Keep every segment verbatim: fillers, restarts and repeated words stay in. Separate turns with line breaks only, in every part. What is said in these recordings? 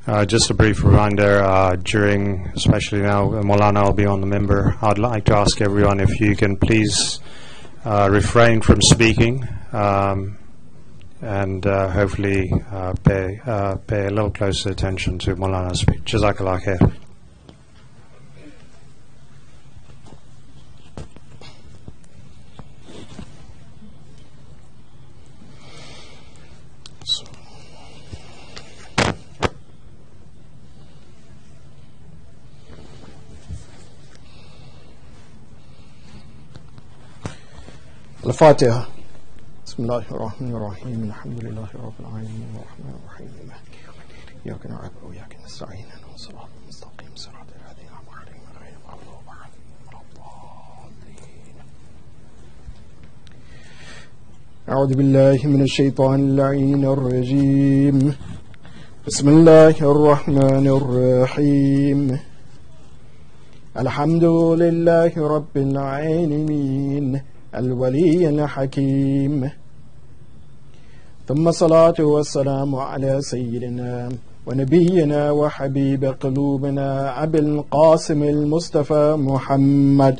Uh, just a brief reminder, uh, during, especially now, Maulana will be on the member. I'd like to ask everyone if you can please uh, refrain from speaking um, and uh, hopefully uh, pay, uh, pay a little closer attention to Maulana's speech. Jazakallah khair.
الفاتحة. بسم الله الرحمن الرحيم. الحمد لله رب العالمين الرحمن الرحيم مالك يوم الدين إياك نعبد وإياك نستعين اهدنا الصراط المستقيم صراط الذين أنعمت عليهم غير المغضوب عليهم ولا الضالين. أعوذ بالله من الشيطان اللعين الرجيم. بسم الله الرحمن الرحيم. الحمد لله رب العالمين الولي الحكيم، ثم الصلاة والسلام على سيدنا ونبينا وحبيب قلوبنا أبي القاسم المصطفى محمد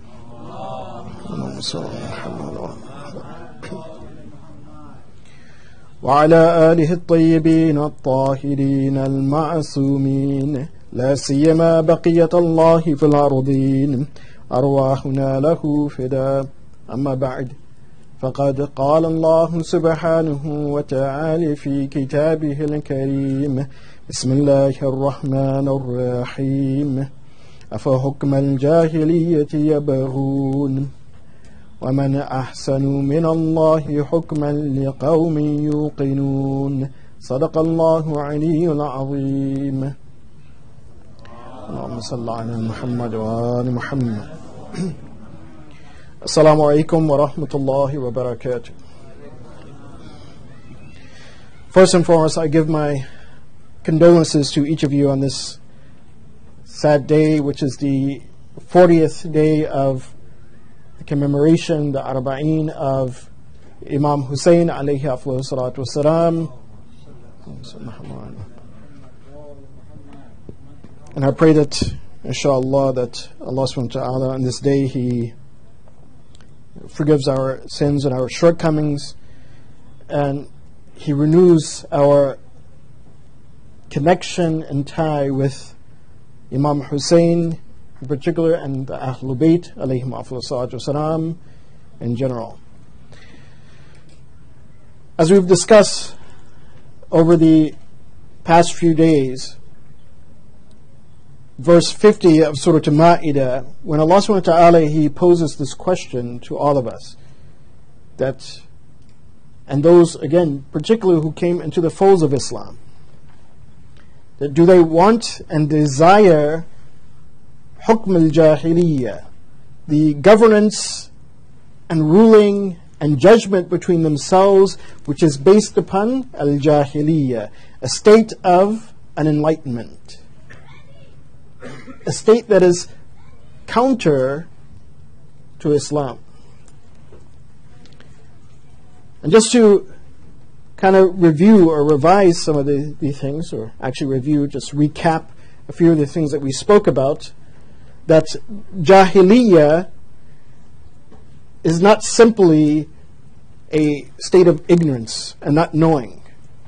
وعلى آله الطيبين الطاهرين المعصومين، لا سيما بقية الله في الأرضين، أرواحنا له فداء. أما بعد، فقد قال الله سبحانه وتعالى في كتابه الكريم: بسم الله الرحمن الرحيم. أفحكم الجاهلية يبغون ومن أحسن من الله حكما لقوم يوقنون. صدق الله العلي العظيم. اللهم صل على محمد وآل محمد. Assalamu alaikum wa rahmatullahi wa barakatuh. First and foremost, I give my condolences to each of you on this sad day, which is the fortieth day of the commemoration, the Arba'een of Imam Hussein alayhi afdhalu salatu wassalam. And I pray that, inshallah, that Allah subhanahu wa ta'ala on this day He forgives our sins and our shortcomings, and He renews our connection and tie with Imam Hussein in particular and the Ahlul Bayt alayhim afdhalu salatu wassalam in general. As we've discussed over the past few days, verse fifty of Surah Al-Ma'idah, when Allah subhanahu wa ta'ala He poses this question to all of us, that, and those again particularly who came into the folds of Islam, that do they want and desire hukm al-jahiliyyah, the governance and ruling and judgment between themselves, which is based upon al-jahiliyyah, a state of an enlightenment, a state that is counter to Islam. And just to kind of review or revise some of the, the things, or actually review, just recap a few of the things that we spoke about, that Jahiliyyah is not simply a state of ignorance and not knowing.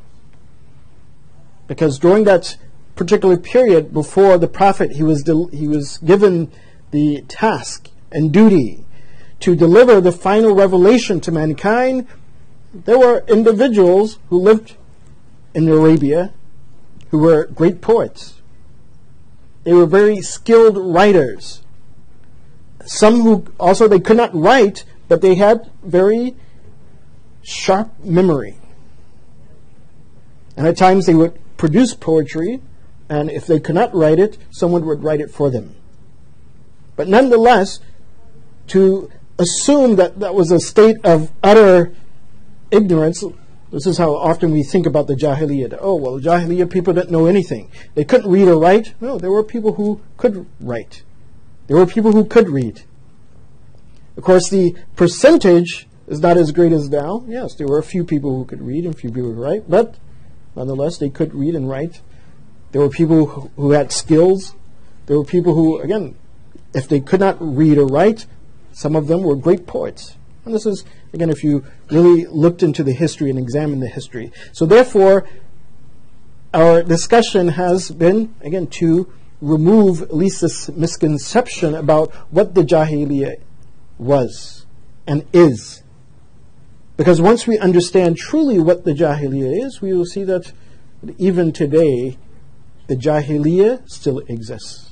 Because during that particular period before the Prophet, he was del- he was given the task and duty to deliver the final revelation to mankind, there were individuals who lived in Arabia who were great poets. They were very skilled writers. Some who also they could not write, but they had very sharp memory. And at times they would produce poetry, and if they could not write it, someone would write it for them. But nonetheless, to assume that that was a state of utter ignorance, this is how often we think about the Jahiliyyah. Oh, well, the Jahiliyyah people didn't know anything. They couldn't read or write. No, there were people who could write. There were people who could read. Of course, the percentage is not as great as now. Yes, there were a few people who could read and a few people who could write, but nonetheless, they could read and write. There were people who, who had skills. There were people who, again, if they could not read or write, some of them were great poets. And this is, again, if you really looked into the history and examined the history. So therefore, our discussion has been, again, to remove at least this misconception about what the Jahiliyyah was and is. Because once we understand truly what the Jahiliyyah is, we will see that even today, the Jahiliyyah still exists.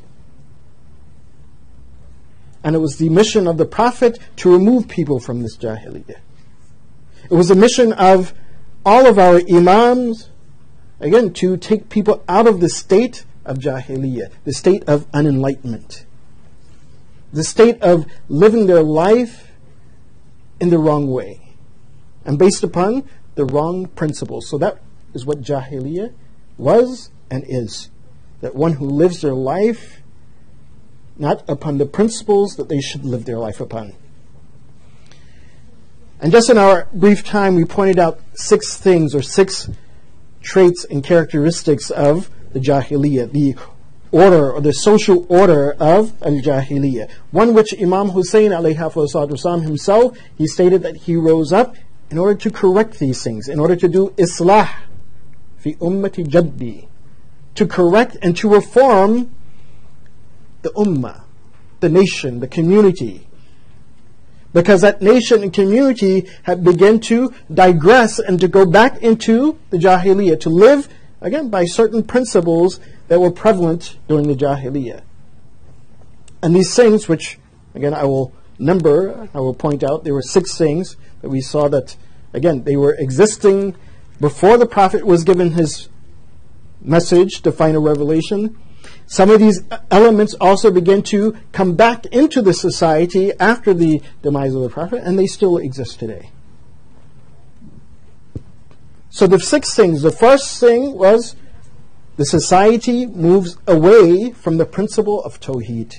And it was the mission of the Prophet to remove people from this Jahiliyyah. It was the mission of all of our Imams, again, to take people out of the state of Jahiliyyah, the state of unenlightenment, the state of living their life in the wrong way and based upon the wrong principles. So that is what Jahiliyyah was and is. That one who lives their life not upon the principles that they should live their life upon. And just in our brief time, we pointed out six things or six traits and characteristics of the Jahiliyyah, the order or the social order of al-Jahiliyyah. One which Imam Hussein alayhi salatu wasalam himself, he stated that he rose up in order to correct these things, in order to do islah fi ummati jaddi, to correct and to reform the ummah, the nation, the community. Because that nation and community had begun to digress and to go back into the Jahiliyyah, to live, again, by certain principles that were prevalent during the Jahiliyyah. And these things, which, again, I will number, I will point out, there were six things that we saw that, again, they were existing before the Prophet was given his message, the final revelation. Some of these elements also began to come back into the society after the demise of the Prophet, and they still exist today. So the six things, the first thing was the society moves away from the principle of Tawheed.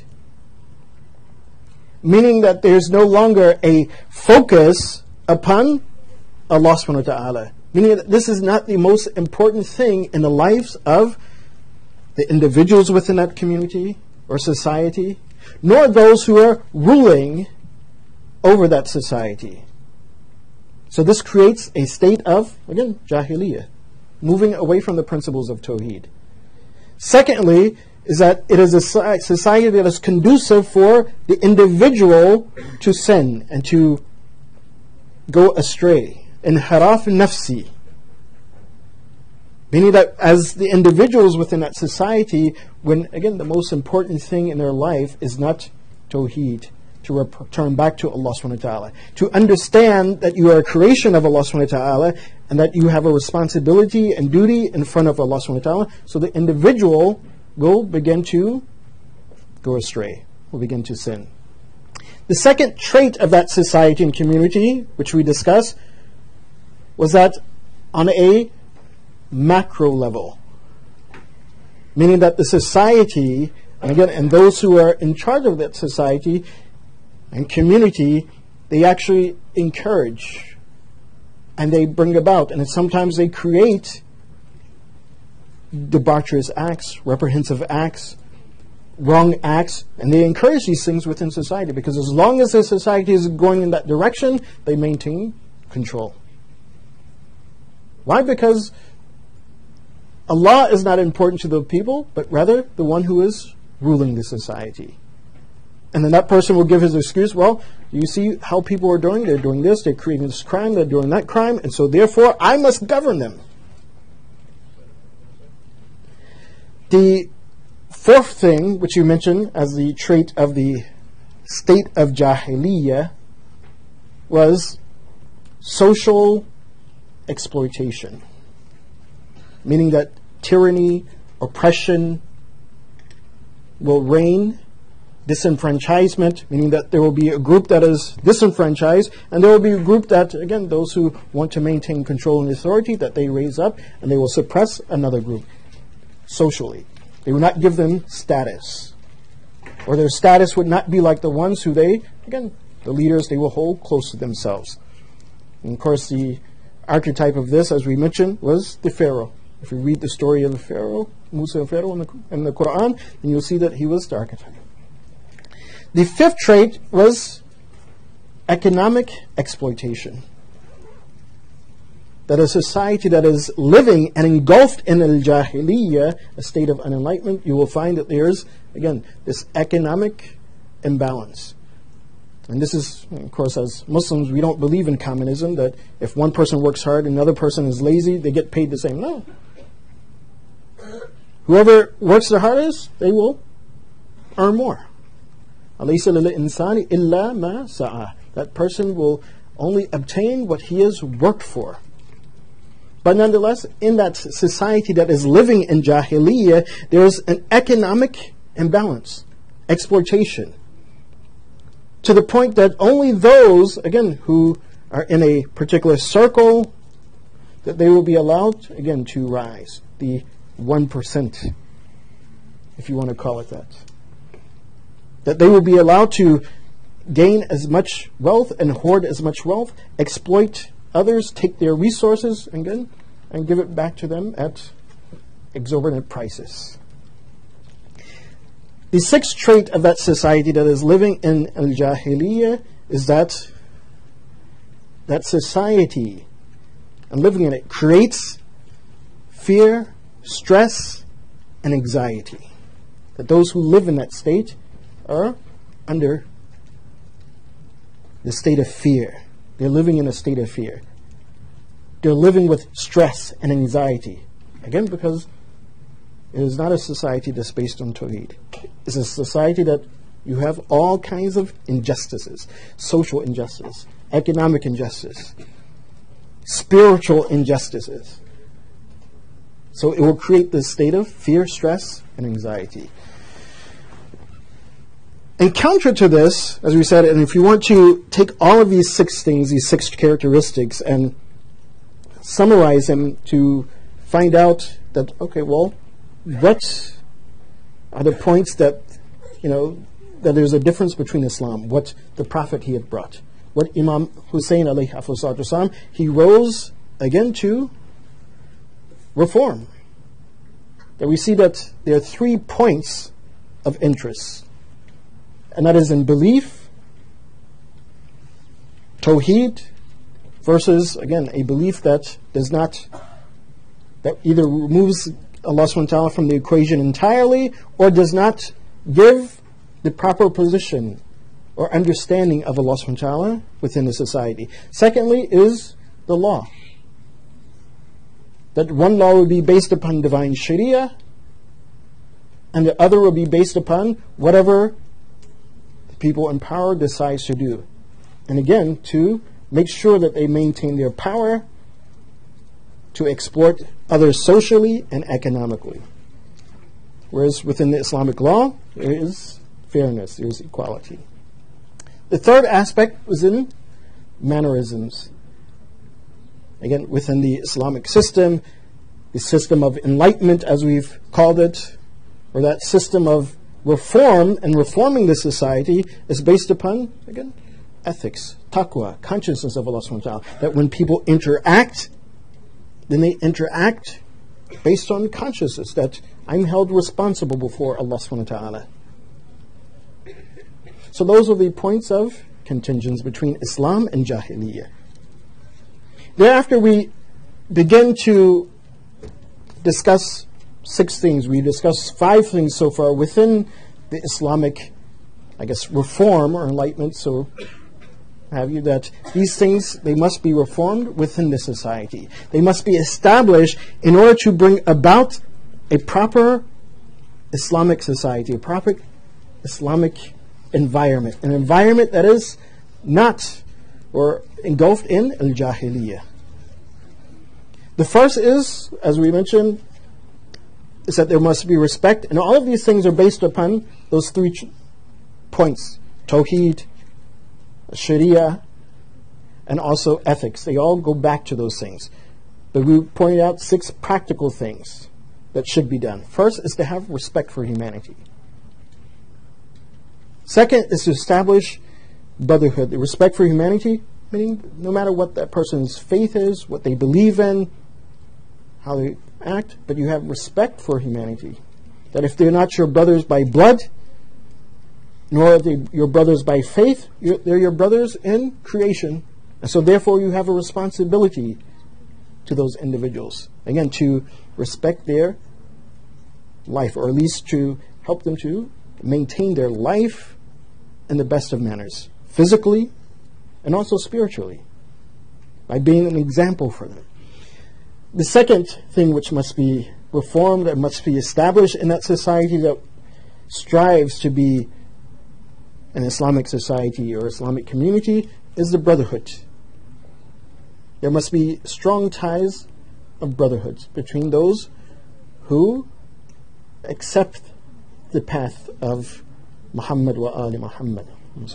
Meaning that there's no longer a focus upon Allah subhanahu wa ta'ala. Meaning that this is not the most important thing in the lives of the individuals within that community or society, nor those who are ruling over that society. So this creates a state of, again, Jahiliyyah, moving away from the principles of Tawheed. Secondly, is that it is a society that is conducive for the individual to sin and to go astray. Inhiraf nafsi. Meaning that as the individuals within that society, when, again, the most important thing in their life is not Tawheed, to return back to Allah subhanahu wa ta'ala, to understand that you are a creation of Allah subhanahu wa ta'ala and that you have a responsibility and duty in front of Allah subhanahu wa ta'ala, so the individual will begin to go astray, will begin to sin. The second trait of that society and community, which we discussed, was that on a macro level, meaning that the society, and again, and those who are in charge of that society and community, they actually encourage and they bring about, and sometimes they create debaucherous acts, reprehensive acts, wrong acts, and they encourage these things within society, because as long as the society is going in that direction, they maintain control. Why? Because Allah is not important to the people, but rather the one who is ruling the society. And then that person will give his excuse, well, you see how people are doing? They're doing this, they're creating this crime, they're doing that crime, and so therefore I must govern them. The fourth thing, which you mentioned as the trait of the state of Jahiliyyah, was social exploitation. Meaning that tyranny, oppression will reign, disenfranchisement, meaning that there will be a group that is disenfranchised, and there will be a group that, again, those who want to maintain control and authority, that they raise up, and they will suppress another group socially. They will not give them status, or their status would not be like the ones who they, again, the leaders, they will hold close to themselves. And of course, the archetype of this, as we mentioned, was the Pharaoh. If you read the story of Pharaoh, Musa and Pharaoh in the, in the Quran, then you'll see that he was the archetype. The fifth trait was economic exploitation. That a society that is living and engulfed in al-jahiliyyah, a state of unenlightenment, you will find that there's, again, this economic imbalance. And this is, of course, as Muslims, we don't believe in communism, that if one person works hard and another person is lazy, they get paid the same. No. Whoever works the hardest, they will earn more. أَلَيْسَ لِلْإِنسَانِ إِلَّا مَا سَعَى. That person will only obtain what he has worked for. But nonetheless, in that society that is living in Jahiliyyah, there is an economic imbalance, exploitation, to the point that only those, again, who are in a particular circle, that they will be allowed, again, to rise. The one percent, if you want to call it that. That they will be allowed to gain as much wealth and hoard as much wealth, exploit others, take their resources, again, and give it back to them at exorbitant prices. The sixth trait of that society that is living in al-jahiliyyah is that that society and living in it creates fear, stress, and anxiety. That those who live in that state are under the state of fear. They're living in a state of fear. They're living with stress and anxiety. Again, because it is not a society that's based on Tawheed. It's a society that you have all kinds of injustices. Social injustice, economic injustice, spiritual injustices. So it will create this state of fear, stress, and anxiety. And counter to this, as we said, and if you want to take all of these six things, these six characteristics, and summarize them to find out that, okay, well, what are the points that, you know, that there's a difference between Islam, what the Prophet he had brought, what Imam Hussein alayhi wasallam, he rose again to reform. That we see that there are three points of interest, and that is in belief, Tawheed, versus, again, a belief that does not, that either removes Allah subhanahu wa ta'ala from the equation entirely, or does not give the proper position or understanding of Allah subhanahu wa ta'ala within the society. Secondly is the law. That one law will be based upon divine sharia, and the other will be based upon whatever the people in power decides to do. And again, to make sure that they maintain their power to exploit others socially and economically. Whereas within the Islamic law, there is fairness, there is equality. The third aspect was in mannerisms. Again, within the Islamic system, the system of enlightenment, as we've called it, or that system of reform and reforming the society, is based upon, again, ethics, taqwa, consciousness of Allah subhanahu wa ta'ala. That when people interact, then they interact based on consciousness, that I'm held responsible before Allah subhanahu wa ta'ala. So those are the points of contingence between Islam and Jahiliyyah. Thereafter, we begin to discuss six things. We discussed five things so far within the Islamic, I guess, reform or enlightenment, so have you, that these things, they must be reformed within the society. They must be established in order to bring about a proper Islamic society, a proper Islamic environment, an environment that is not or engulfed in al-jahiliyyah. The first is, as we mentioned, is that there must be respect, and all of these things are based upon those three ch- points: Tawheed, Sharia, and also ethics. They all go back to those things. But we pointed out six practical things that should be done. First is to have respect for humanity. Second is to establish brotherhood, the respect for humanity, meaning no matter what that person's faith is, what they believe in, how they act, but you have respect for humanity. That if they're not your brothers by blood, nor are they your brothers by faith, you're, they're your brothers in creation. And so therefore you have a responsibility to those individuals. Again, to respect their life, or at least to help them to maintain their life in the best of manners, physically and also spiritually, by being an example for them. The second thing which must be reformed and must be established in that society that strives to be an Islamic society or Islamic community is the brotherhood. There must be strong ties of brotherhood between those who accept the path of Muhammad wa ali Muhammad.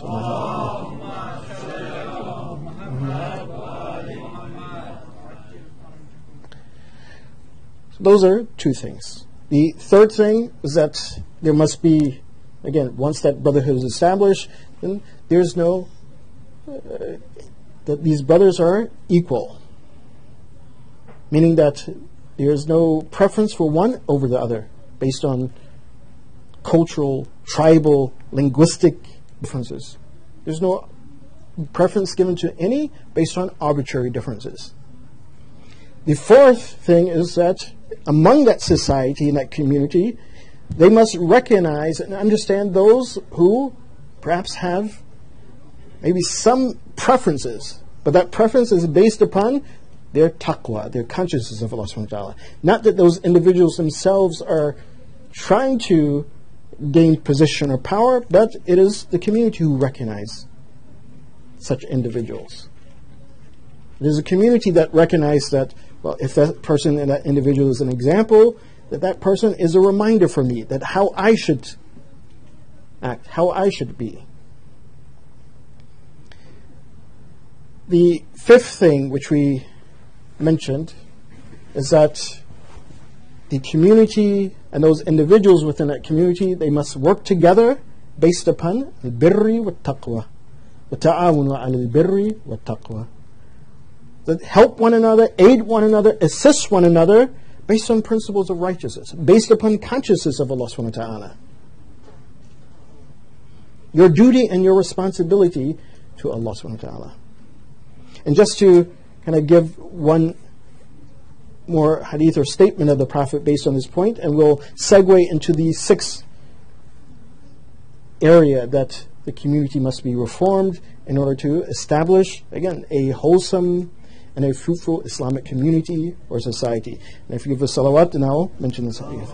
Those are two things. The third thing is that there must be, again, once that brotherhood is established, then there's no, uh, that these brothers are equal. Meaning that there's no preference for one over the other based on cultural, tribal, linguistic differences. There's no preference given to any based on arbitrary differences. The fourth thing is that among that society and that community, they must recognize and understand those who perhaps have maybe some preferences, but that preference is based upon their taqwa, their consciousness of Allah subhanahu wa ta'ala. Not that those individuals themselves are trying to gain position or power, but it is the community who recognize such individuals. It is a community that recognizes that, well, if that person and that individual is an example, that that person is a reminder for me that how I should act, how I should be. The fifth thing which we mentioned is that the community and those individuals within that community, they must work together based upon al-birri wa taqwa. wa ta'awunu 'ala al-birri wa taqwa. That help one another, aid one another, assist one another based on principles of righteousness, based upon consciousness of Allah subhanahu wa ta'ala. Your duty and your responsibility to Allah subhanahu wa ta'ala. And just to kind of give one more hadith or statement of the Prophet based on this point, and we'll segue into the sixth area that the community must be reformed in order to establish, again, a wholesome and a fruitful Islamic community or society. And if you give a salawat, then I'll mention this hadith.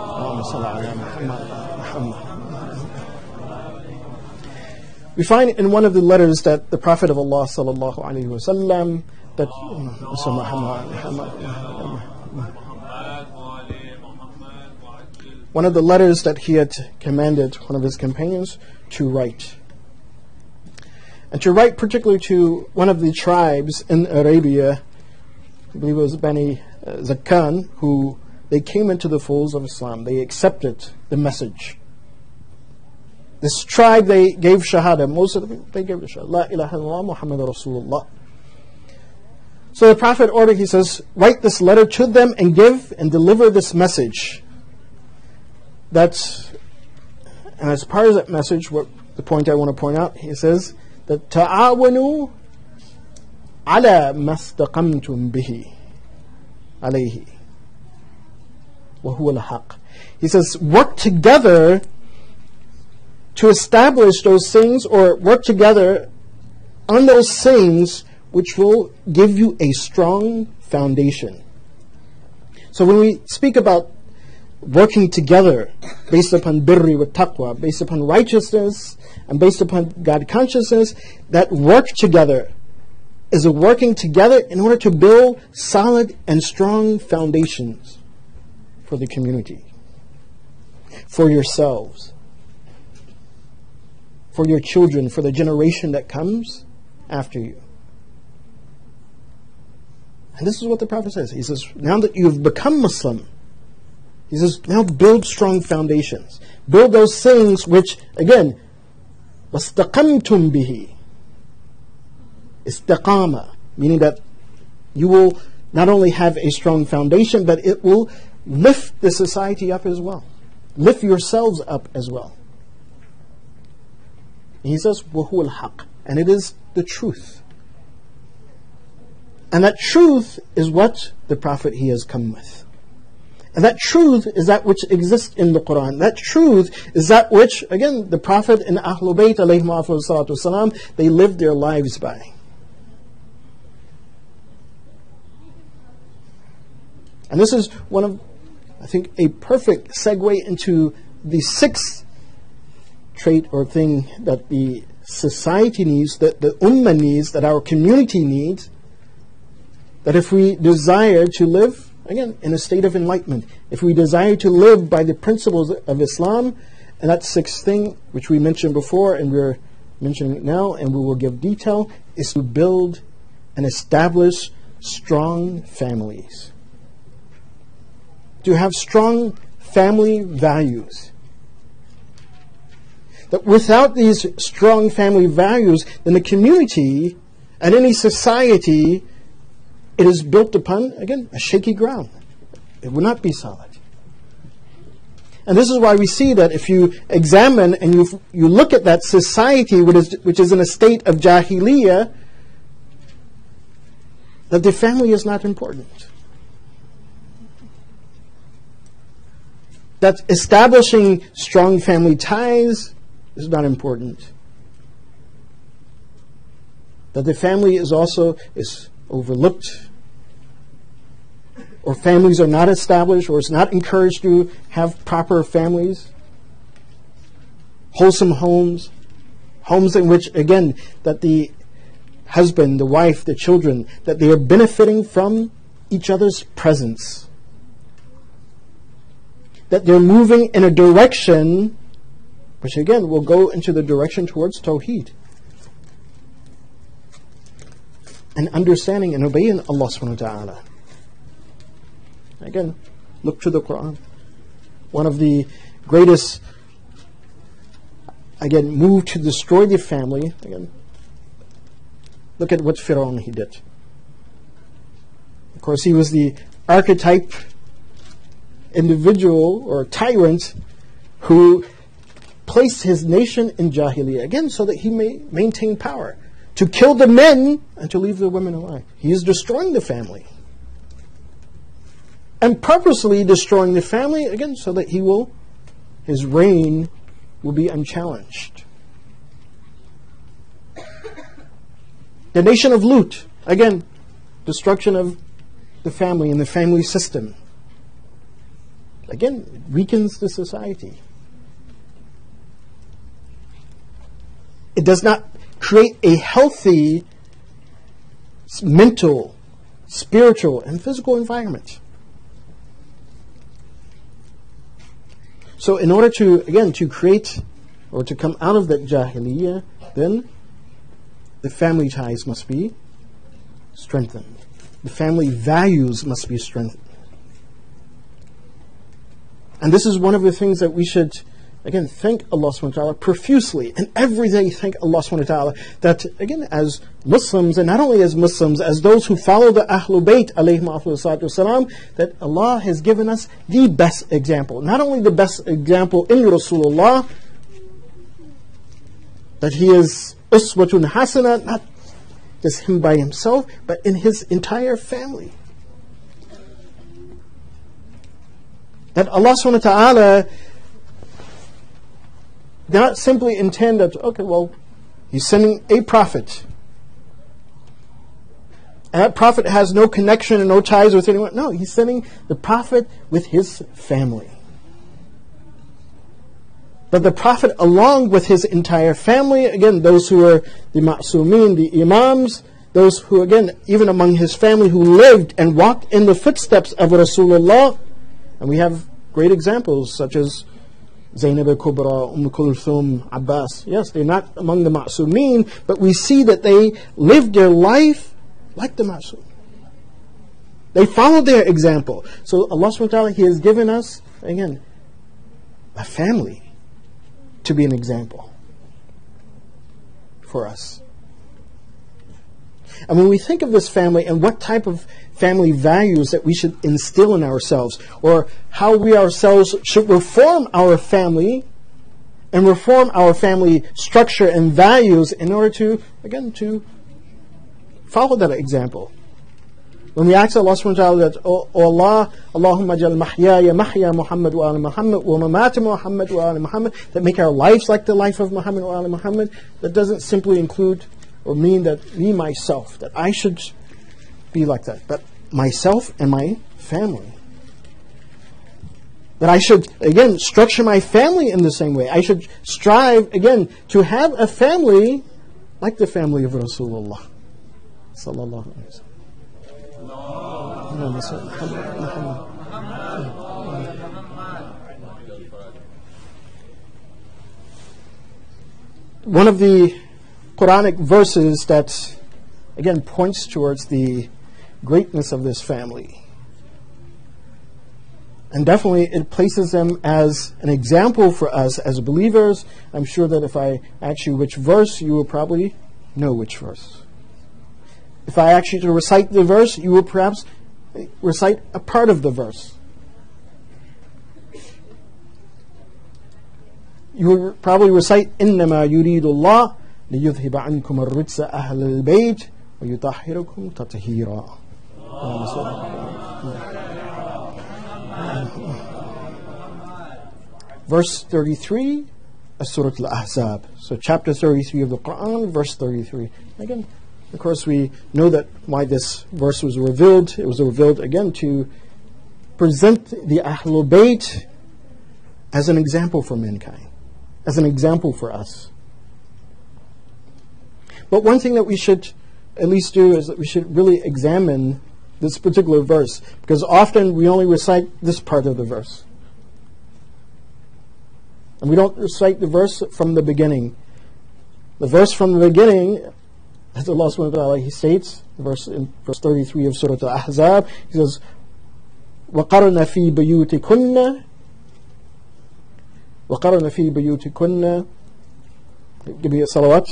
We find in one of the letters that the Prophet of Allah sallallahu alaihi wasallam that one of the letters that he had commanded one of his companions to write. And to write particularly to one of the tribes in Arabia, I believe it was Bani uh, Zakkan, who they came into the folds of Islam. They accepted the message. This tribe, they gave shahada. Most of them, they gave the shahada. La ilaha illallah Muhammad Rasulullah. So the Prophet ordered, he says, write this letter to them and give and deliver this message. That's, and as part of that message, what the point I want to point out, he says that ta'awanu ala mastaqamtum bihi alayhi wa huwa al-haq. He says, work together to establish those things, or work together on those things which will give you a strong foundation. So when we speak about working together based upon birri wa taqwa, based upon righteousness and based upon God consciousness, that work together is a working together in order to build solid and strong foundations for the community, for yourselves, for your children, for the generation that comes after you. And this is what the Prophet says. He says, now that you've become Muslim, he says, now build strong foundations. Build those things which, again, وَاسْتَقَمْتُمْ بِهِ. Istiqama, meaning that you will not only have a strong foundation, but it will lift the society up as well. Lift yourselves up as well. He says, وَهُوَ الْحَقِّ, and it is the truth. And that truth is what the Prophet he has come with. And that truth is that which exists in the Quran. That truth is that which, again, the Prophet and Ahlul Bayt alayhim salatu wasalam, they lived their lives by. And this is one of, I think, a perfect segue into the sixth trait or thing that the society needs, that the ummah needs, that our community needs, that if we desire to live, again, in a state of enlightenment, if we desire to live by the principles of Islam, and that sixth thing, which we mentioned before, and we're mentioning it now, and we will give detail, is to build and establish strong families. To have strong family values. That without these strong family values, then the community and any society, it is built upon, again, a shaky ground. It will not be solid. And this is why we see that if you examine and you you look at that society which is, which is in a state of jahiliyyah, that the family is not important. That establishing strong family ties is not important. That the family is also is overlooked, or families are not established, or it's not encouraged to have proper families, wholesome homes, homes in which, again, that the husband, the wife, the children, that they are benefiting from each other's presence. That they're moving in a direction which, again, will go into the direction towards Tawheed. And understanding and obeying Allah subhanahu wa ta'ala. Again, look to the Quran. One of the greatest, again, move to destroy the family. Again, look at what Fir'aun he did. Of course, he was the archetype individual or tyrant who placed his nation in Jahiliyyah, again, so that he may maintain power. To kill the men and to leave the women alive. He is destroying the family. And purposely destroying the family, again, so that he will, his reign will be unchallenged. The nation of Lut, again, destruction of the family and the family system. Again, it weakens the society. It does not create a healthy mental, spiritual, and physical environment. So in order to, again, to create or to come out of that jahiliyyah, then the family ties must be strengthened. The family values must be strengthened. And this is one of the things that we should, again, thank Allah subhanahu wa ta'ala profusely, and every day thank Allah subhanahu wa ta'ala that, again, as Muslims, and not only as Muslims, as those who follow the Ahlul Bayt alayhim salatu wasalam, that Allah has given us the best example. Not only the best example in Rasulullah, that he is uswatun hasana, not just him by himself, but in his entire family. That Allah subhanahu wa ta'ala did not simply intend that, okay, well, he's sending a prophet. And that prophet has no connection and no ties with anyone. No, he's sending the prophet with his family. But the prophet, along with his entire family, again, those who are the ma'sumin, the imams, those who, again, even among his family who lived and walked in the footsteps of Rasulullah. And we have great examples such as Zainab al-Kubra, Umm Kulthum, Abbas. Yes, they're not among the ma'sumin, but we see that they lived their life like the ma'sum. They followed their example. So Allah subhanahu wa ta'ala, He has given us, again, a family to be an example for us. And when we think of this family and what type of family values that we should instill in ourselves, or how we ourselves should reform our family and reform our family structure and values in order to, again, to follow that example. When we ask Allah subhanahu wa ta'ala that, O, o Allah, Allahumma jal mahyaya mahya Muhammad wa ala Muhammad wa mamata Muhammad wa ala Muhammad, that make our lives like the life of Muhammad wa ala Muhammad, that doesn't simply include or mean that me, myself, that I should be like that, but myself and my family. That I should, again, structure my family in the same way. I should strive, again, to have a family like the family of Rasulullah sallallahu alaihi wasallam. One of the Quranic verses that, again, points towards the greatness of this family. And definitely it places them as an example for us as believers. I'm sure that if I ask you which verse, you will probably know which verse. If I ask you to recite the verse, you will perhaps recite a part of the verse. You will probably recite إِنَّمَا يُرِيدُ اللَّهُ لِيُذْهِبَ عَنْكُمُ الرِّجْسَ أَهْلَ الْبَيْتِ وَيُطَهِّرَكُمْ تَطْهِيرًا. Verse thirty-three, Surah Al-Ahzab. So chapter thirty-three of the Quran, verse thirty-three. Again, of course, we know that why this verse was revealed. It was revealed, again, to present the Ahlul Bayt as an example for mankind, as an example for us. But one thing that we should at least do is that we should really examine this particular verse, because often we only recite this part of the verse. And we don't recite the verse from the beginning. The verse from the beginning, as Allah subhanahu wa ta'ala, He states, verse, in verse thirty-three of Surah Al-Ahzab, He says, وَقَرْنَ فِي بَيُوتِكُنَّ وَقَرْنَ فِي بَيُوتِكُنَّ. Give me a salawat.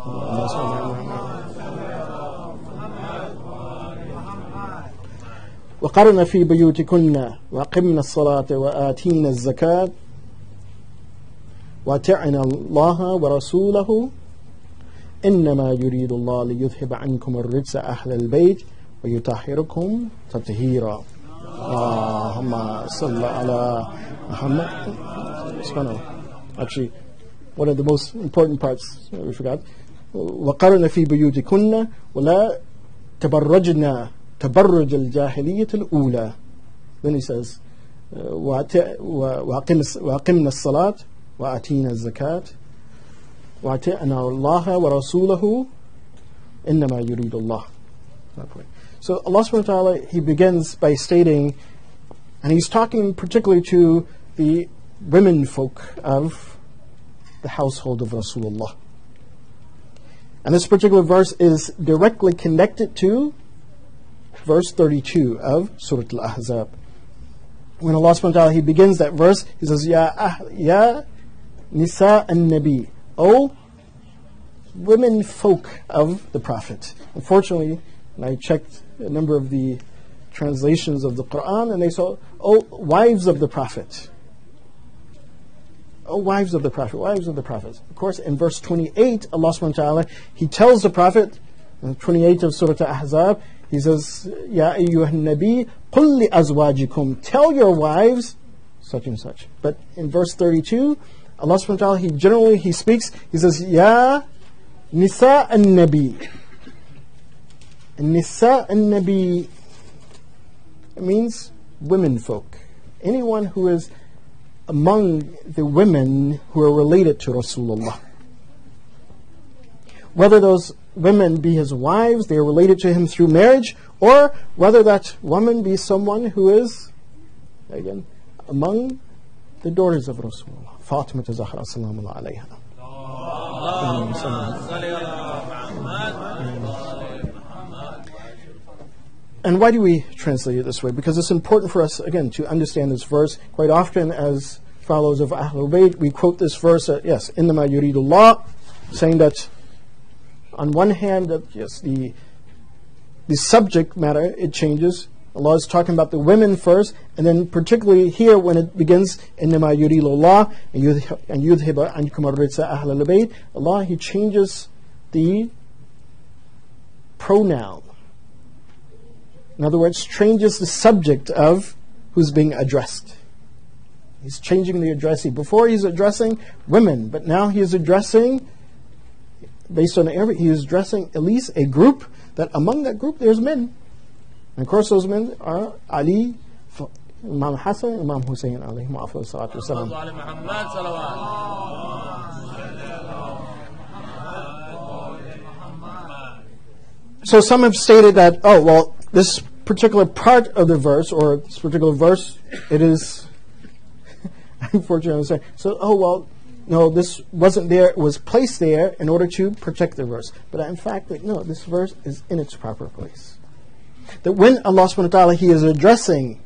وَقَرْنَ فِي بَيُوتِكُنَّ وَأَقِمْنَ الصَّلَاةَ وَآتِينَ الزَّكَاةَ وَأَطِعْنَ اللَّهَ وَرَسُولَهُ إِنَّمَا يُرِيدُ اللَّهُ لِيُذْهِبَ عَنْكُمُ الرِّجْسَ أَهْلَ الْبَيْتِ وَيُطَهِّرَكُمْ تَطْهِيرًا. Allahumma salli ala Muhammad. Actually, one of the most important parts we forgot. وَقَرْنَ فِي بُيُوتِكُنَّ وَلَا تَبَرَّجْنَا تَبَرُّجَ الْجَاهِلِيَّةِ الْأُولَى. Then he says, وَأَقِمْنَا الصَّلَاةَ وَآتِينَا الزَّكَاةَ وَأَطِعْنَا اللَّهَ وَرَسُولَهُ إِنَّمَا يُرِيدُ اللَّهُ. So Allah subhanahu wa ta'ala, He begins by stating, and He's talking particularly to the women folk of the household of Rasulullah. And this particular verse is directly connected to verse thirty-two of Surah Al-Ahzab. When Allah subhanahu wa ta'ala, He begins that verse, He says, Ya, ah, ya Nisa an-Nabi, O women folk of the Prophet. Unfortunately, and I checked a number of the translations of the Quran, and they saw, oh, wives of the Prophet. Oh, wives of the Prophet, wives of the Prophet. Of course, in verse twenty-eight, Allah subhanahu wa ta'ala, He tells the Prophet, in twenty-eight of Surah Al-Ahzab, He says, Ya ayyuhan nabi, qul li azwajikum, tell your wives, such and such. But in verse thirty-two, Allah subhanahu wa ta'ala, He generally, He speaks, He says, Ya nisa an-nabi. Nisa an-Nabi, it means women folk. Anyone who is among the women who are related to Rasulullah. Whether those women be his wives, they are related to him through marriage, or whether that woman be someone who is, again, among the daughters of Rasulullah. Fatima Zahra salamu alayha. And why do we translate it this way? Because it's important for us, again, to understand this verse. Quite often, as followers of Ahlul Bayt, we quote this verse, that, yes, إِنَّمَا يُرِيدُ اللَّهُ, saying that, on one hand, that, yes, the the subject matter, it changes. Allah is talking about the women first, and then particularly here when it begins, إِنَّمَا يُرِيلُ اللَّهِ أَنْ يُذْهِبَ عَنْكُمَ الرِّجْسَ أَهْلَ الْبَيْتِ. Allah, He changes the pronoun. In other words, changes the subject of who's being addressed. He's changing the addressee. Before he's addressing women, but now he is addressing, based on every, he is addressing at least a group, that among that group there's men. And of course those men are Ali, Imam Hassan, Imam Hussein, alayhi salatu wasalam. So some have stated that, oh, well, this particular part of the verse, or this particular verse, it is, unfortunately, saying, so, oh, well, no, this wasn't there, it was placed there in order to protect the verse. But in fact, no, this verse is in its proper place. That when Allah subhanahu wa ta'ala, He is addressing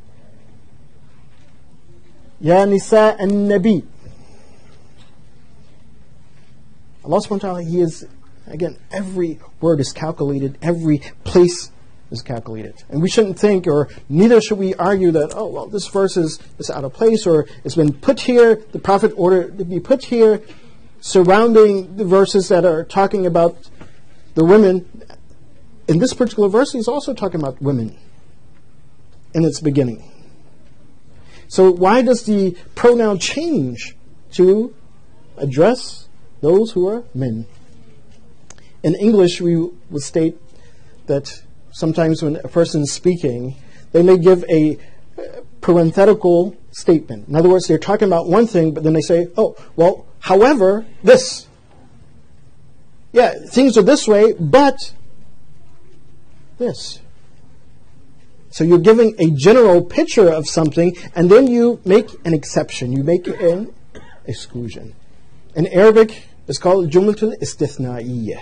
Ya Nisa an-Nabi, Allah subhanahu wa ta'ala, He is, again, every word is calculated, every place is calculated. And we shouldn't think, or neither should we argue that, oh, well, this verse is, is out of place, or it's been put here, the Prophet ordered to be put here, surrounding the verses that are talking about the women. In this particular verse, he's also talking about women in its beginning. So why does the pronoun change to address those who are men? In English, we would state that sometimes when a person is speaking, they may give a parenthetical statement. In other words, they're talking about one thing, but then they say, oh, well, however, this. Yeah, things are this way, but this. So you're giving a general picture of something, and then you make an exception. You make an exclusion. In Arabic, it's called Jumlatul Istithna'iyya.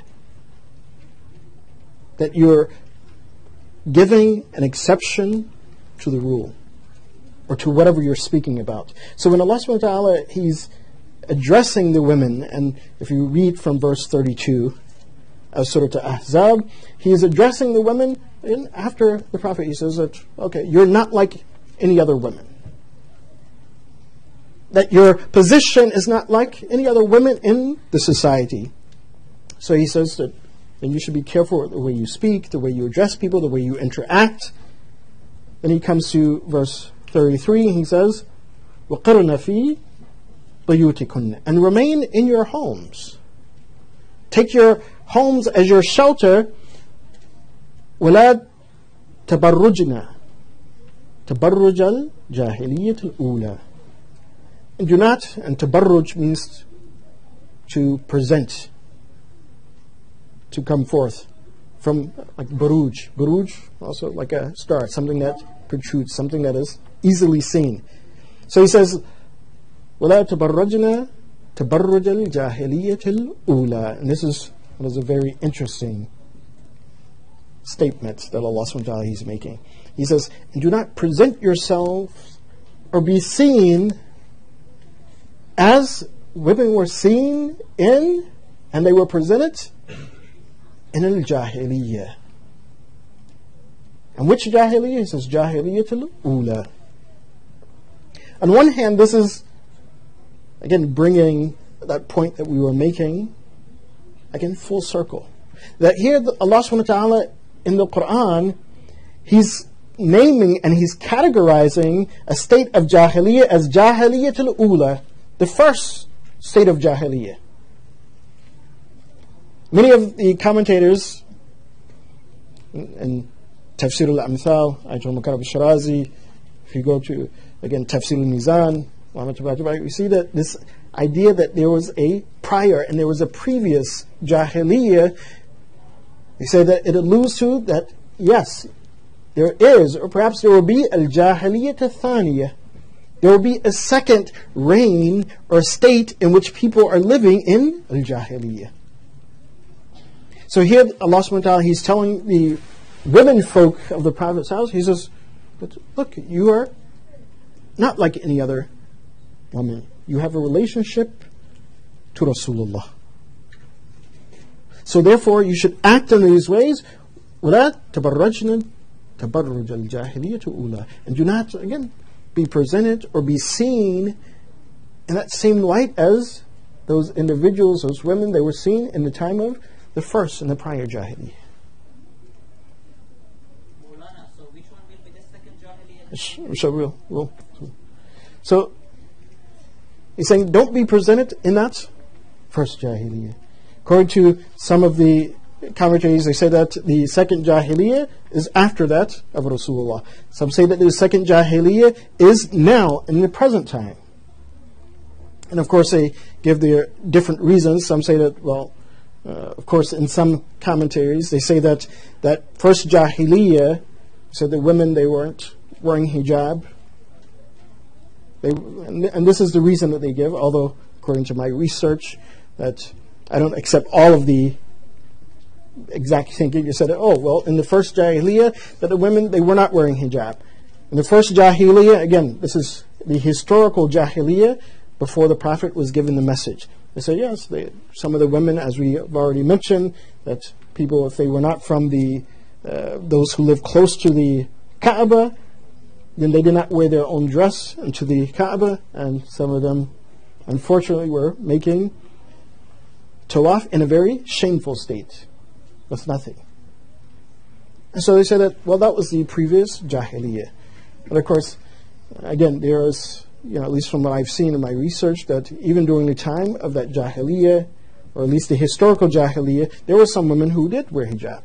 That you're giving an exception to the rule, or to whatever you're speaking about. So when Allah subhanahu wa ta'ala, He's addressing the women, and if you read from verse thirty-two of Surah Al-Ahzab, He is addressing the women, and after the Prophet, He says that, okay, you're not like any other women. That your position is not like any other women in the society. So He says that then you should be careful with the way you speak, the way you address people, the way you interact. Then He comes to verse thirty-three, He says, وَقَرْنَ فِي بُيُوتِكُنَّ, and remain in your homes. Take your homes as your shelter. وَلَا تَبَرُّجْنَا تَبَرُّجَ الْجَاهِلِيَّةِ الْأُولَى. And do not, and tabarruj means to present, to come forth from, like buruj. Buruj, also like a star, something that protrudes, something that is easily seen. So he says, وَلَا تَبَرَّجْنَا تَبَرُّجَ الْجَاهِلِيَّةِ الْأُولَى. And this is, what is a very interesting statement that Allah subhanahu wa ta'ala He's making. He says, and do not present yourselves or be seen as women were seen in, and they were presented in al-jahiliyyah. And which jahiliyyah? He says, jahiliyyatul ula. On one hand, this is, again, bringing that point that we were making, again, full circle. That here, Allah subhanahu wa ta'ala, in the Quran, He's naming and He's categorizing a state of jahiliyyah as jahiliyyatul ula, the first state of jahiliyyah. Many of the commentators in Tafsir al-Amthal, Ayatul Makarab al-Shirazi, if you go to, again, Tafsir al-Mizan, we see that this idea that there was a prior and there was a previous jahiliyyah, they say that it alludes to that, yes, there is, or perhaps there will be al-jahiliyyah al-thaniyah. There will be a second reign or state in which people are living in al-jahiliyyah. So here Allah subhanahu wa ta'ala, He's telling the women folk of the Prophet's house, He says, but look, you are not like any other woman. You have a relationship to Rasulullah. So therefore you should act in these ways. وَلَا تَبَرَّجْنَا تَبَرُّجَ الْجَاهِلِيَّةِ الْأُولَى. And do not, again, be presented or be seen in that same light as those individuals, those women, they were seen in the time of the first and the prior Jahiliyyah.
So which one will be the second Jahiliyyah?
So we'll, we'll, so he's saying don't be presented in that first Jahiliyyah. According to some of the commentaries, they say that the second Jahiliyyah is after that of Rasulullah. Some say that the second Jahiliyyah is now in the present time. And of course they give their different reasons. Some say that, well, uh, of course in some commentaries they say that that first Jahiliyyah, so the women, they weren't wearing hijab. They, and, and this is the reason that they give, although according to my research that I don't accept all of the exact thinking. You said, oh, well, in the first Jahiliyyah, that the women, they were not wearing hijab. In the first Jahiliyyah, again, this is the historical Jahiliyyah before the Prophet was given the message. They said, yes, they, some of the women, as we have already mentioned, that people, if they were not from the, uh, those who live close to the Kaaba, then they did not wear their own dress into the Kaaba, and some of them, unfortunately, were making tawaf in a very shameful state. That's nothing. And so they said that, well, that was the previous Jahiliyyah. But of course, again, there is, you know, at least from what I've seen in my research, that even during the time of that Jahiliyyah, or at least the historical Jahiliyyah, there were some women who did wear hijab.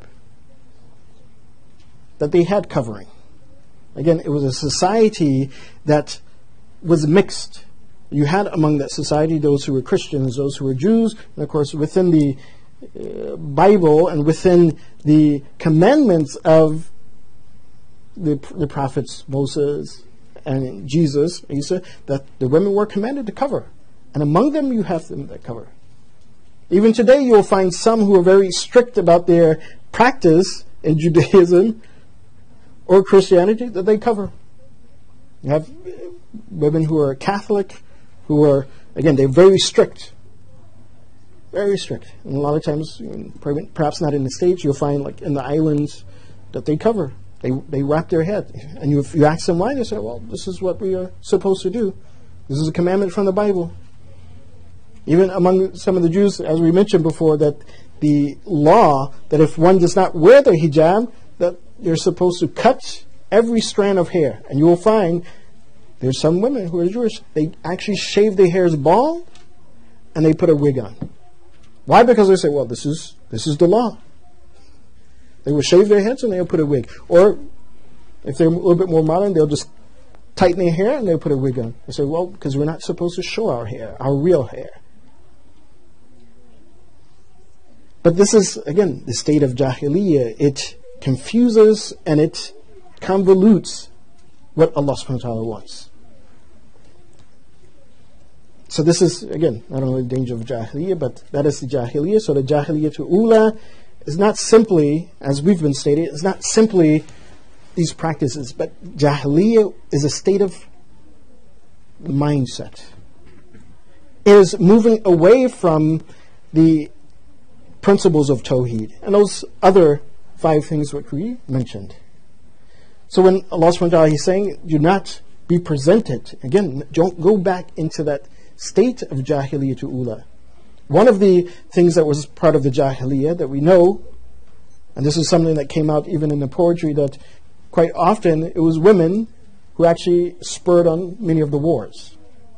That they had covering. Again, it was a society that was mixed. You had among that society those who were Christians, those who were Jews, and of course within the uh, Bible and within the commandments of the, the prophets Moses and Jesus, Isa, that the women were commanded to cover. And among them you have them that cover. Even today you'll find some who are very strict about their practice in Judaism or Christianity, that they cover. You have women who are Catholic, who are, again, they're very strict. Very strict. And a lot of times, perhaps not in the States, you'll find, like in the islands, that they cover. They they wrap their head. And you, if you ask them why, they say, well, this is what we are supposed to do. This is a commandment from the Bible. Even among some of the Jews, as we mentioned before, that the law, that if one does not wear their hijab, that they're supposed to cut every strand of hair. And you will find there's some women who are Jewish, they actually shave their hairs bald and they put a wig on. Why? Because they say, well, this is this is the law. They will shave their heads and they'll put a wig. Or if they're a little bit more modern, they'll just tighten their hair and they'll put a wig on. They say, well, because we're not supposed to show our hair, our real hair. But this is, again, the state of Jahiliyyah. It confuses and it convolutes what Allah subhanahu wa ta'ala wants. So this is, again, not only the danger of Jahiliyyah, but that is the Jahiliyyah. So the Jahiliyyah to Ula is not simply, as we've been stating, it's not simply these practices, but Jahiliyyah is a state of mindset. It is moving away from the principles of Tawheed and those other five things which we mentioned. So when Allah subhanahu wa ta'ala is saying, do not be presented, again, don't go back into that state of Jahiliyyah to Ula. One of the things that was part of the Jahiliyyah that we know, and this is something that came out even in the poetry, that quite often it was women who actually spurred on many of the wars.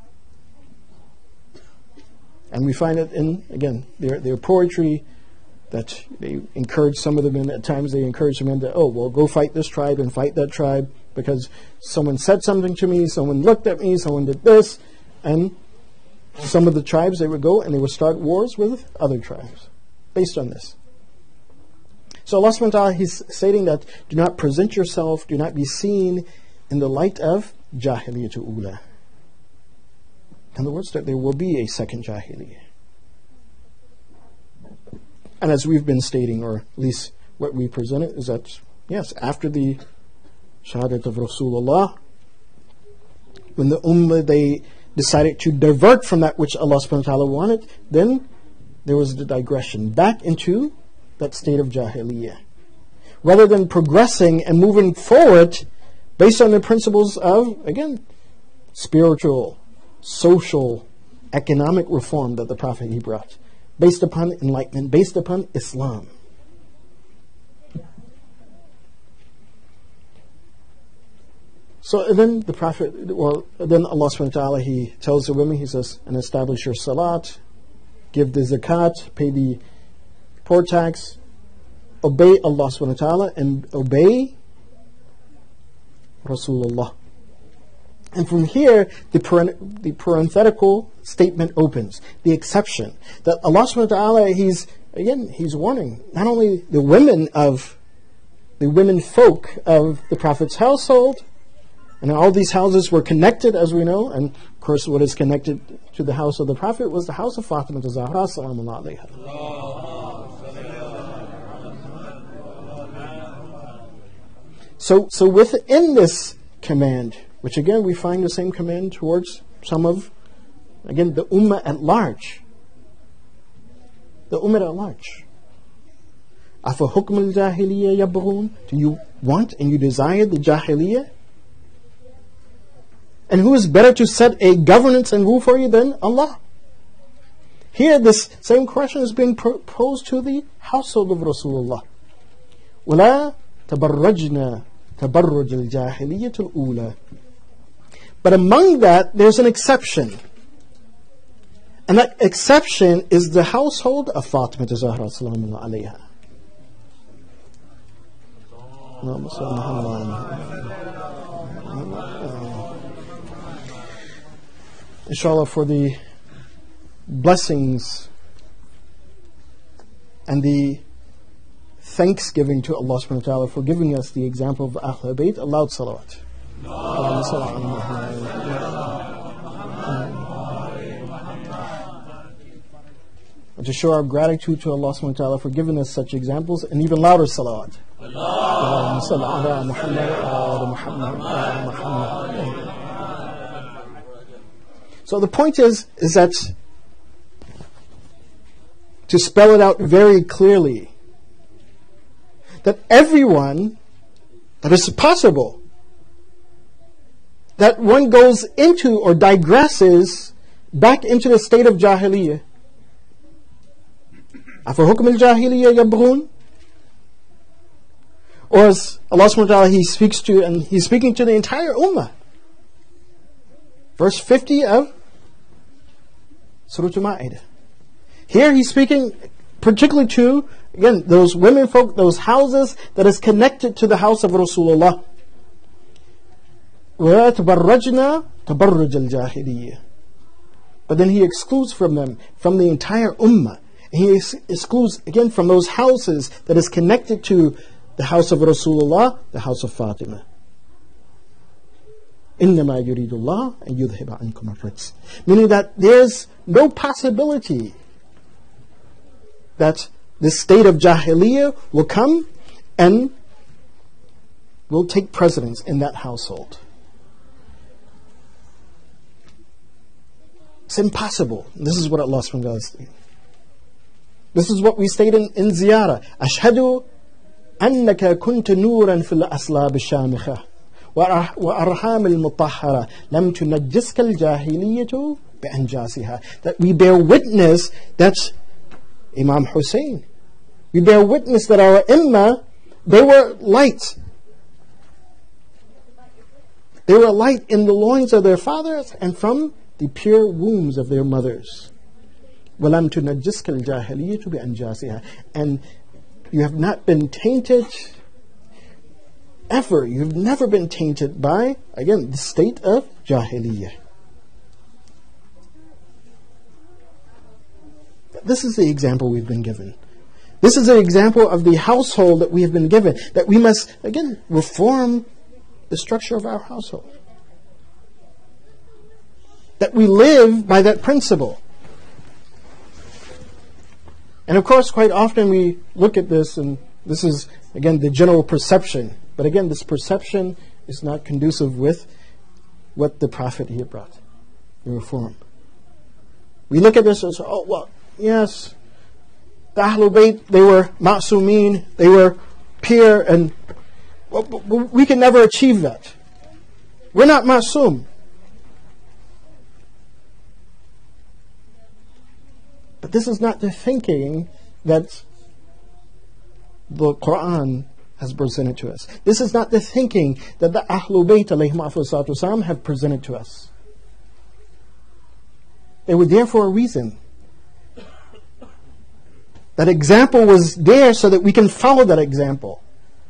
And we find it in, again, their, their poetry, that they encourage some of the men, at times they encourage the men to, oh, well, go fight this tribe and fight that tribe because someone said something to me, someone looked at me, someone did this, and some of the tribes, they would go and they would start wars with other tribes based on this. So Allah subhanahu wa ta'ala, He's stating that do not present yourself, do not be seen in the light of Jahiliyyah to Ula. In other words, that there will be a second Jahiliyyah. And as we've been stating, or at least what we presented, is that, yes, after the Shahadat of Rasulullah, when the Ummah, they decided to divert from that which Allah subhanahu wa ta'ala wanted, then there was the digression back into that state of Jahiliyyah. rather than progressing and moving forward based on the principles of, again, spiritual, social, economic reform that the Prophet he brought, based upon enlightenment, based upon Islam. So then the Prophet, well, then Allah subhanahu wa ta'ala, he tells the women, he says, and establish your salat, give the zakat, pay the poor tax, obey Allah subhanahu wa ta'ala, and obey Rasulullah. And from here, the, paren- the parenthetical statement opens, the exception, that Allah subhanahu wa ta'ala, he's, again, he's warning not only the women of, the women folk of the Prophet's household, and all these houses were connected, as we know, and of course what is connected to the house of the Prophet was the house of Fatima Zahra, salamun alayha. So, so within this command, which again we find the same command towards some of, again, the ummah at large. The ummah at large. Afa hukm al-jahiliyyah yabghun? Do you want and you desire the jahiliyyah? And who is better to set a governance and rule for you than Allah? Here, this same question is being posed to the household of Rasulullah. وَلَا تَبَرَّجْنَا تَبَرُّجَ الْجَاهِلِيَّةِ الْأُولَى. But among that, there's an exception. And that exception is the household of Fatima Zahra salamun alayha. Inshallah, for the blessings and the thanksgiving to Allah subhanahu wa ta'ala for giving us the example of Ahlul Bayt, a loud salawat. And to show our gratitude to Allah subhanahu wa ta'ala for giving us such examples, and even louder salawat. So the point is, is that to spell it out very clearly, that everyone, that is possible, that one goes into or digresses back into the state of jahiliyyah. Afa hukm al-jahiliyyah yabghun? Or as Allah subhanahu wa ta'ala, He speaks to, and He's speaking to the entire ummah. Verse fifty of Surah Al-Ma'idah. Here He's speaking particularly to, again, those women folk, those houses that is connected to the house of Rasulullah. وَلَا تَبَرَّجْنَا تَبَرُّجَ الْجَاهِلِيَّةِ. But then He excludes from them, from the entire ummah. And He ex- excludes, again, from those houses that is connected to the house of Rasulullah, the house of Fatima. إِنَّمَا يُرِيدُ اللَّهُ أَن يُذْهِبَ عَنْكُمُ الرِّجْسَ. Meaning that there's no possibility that this state of jahiliyyah will come and will take precedence in that household. It's impossible. This is what Allah subhanahu wa ta'ala is saying. This is what we state in, in ziyarah. أشهد أنك كنت نورا في الأصلاب الشامخة وأرحام المطهرة لم تنجسك الجاهلية بأنجاسها. That we bear witness that Imam Hussein, we bear witness that our Imma, they were light. They were light in the loins of their fathers and from the pure wombs of their mothers. وَلَمْ تُنَجِّسْكَ الْجَاهِلِيَّةُ بِأَنْجَاسِهَا. And you have not been tainted ever. You've never been tainted by, again, the state of jahiliyyah. This is the example we've been given. This is an example of the household that we have been given, that we must, again, reform the structure of our household. That we live by that principle. And of course, quite often we look at this, and this is, again, the general perception. But again, this perception is not conducive with what the Prophet he brought, the reform. We look at this and say, oh, well, yes, the Ahlul Bayt, they were ma'sumeen, they were pure, and well, we can never achieve that. We're not masum. But this is not the thinking that the Quran has presented to us. This is not the thinking that the Ahlul Bayt alayhim afdalus wasalam have presented to us. They were there for a reason. That example was there so that we can follow that example.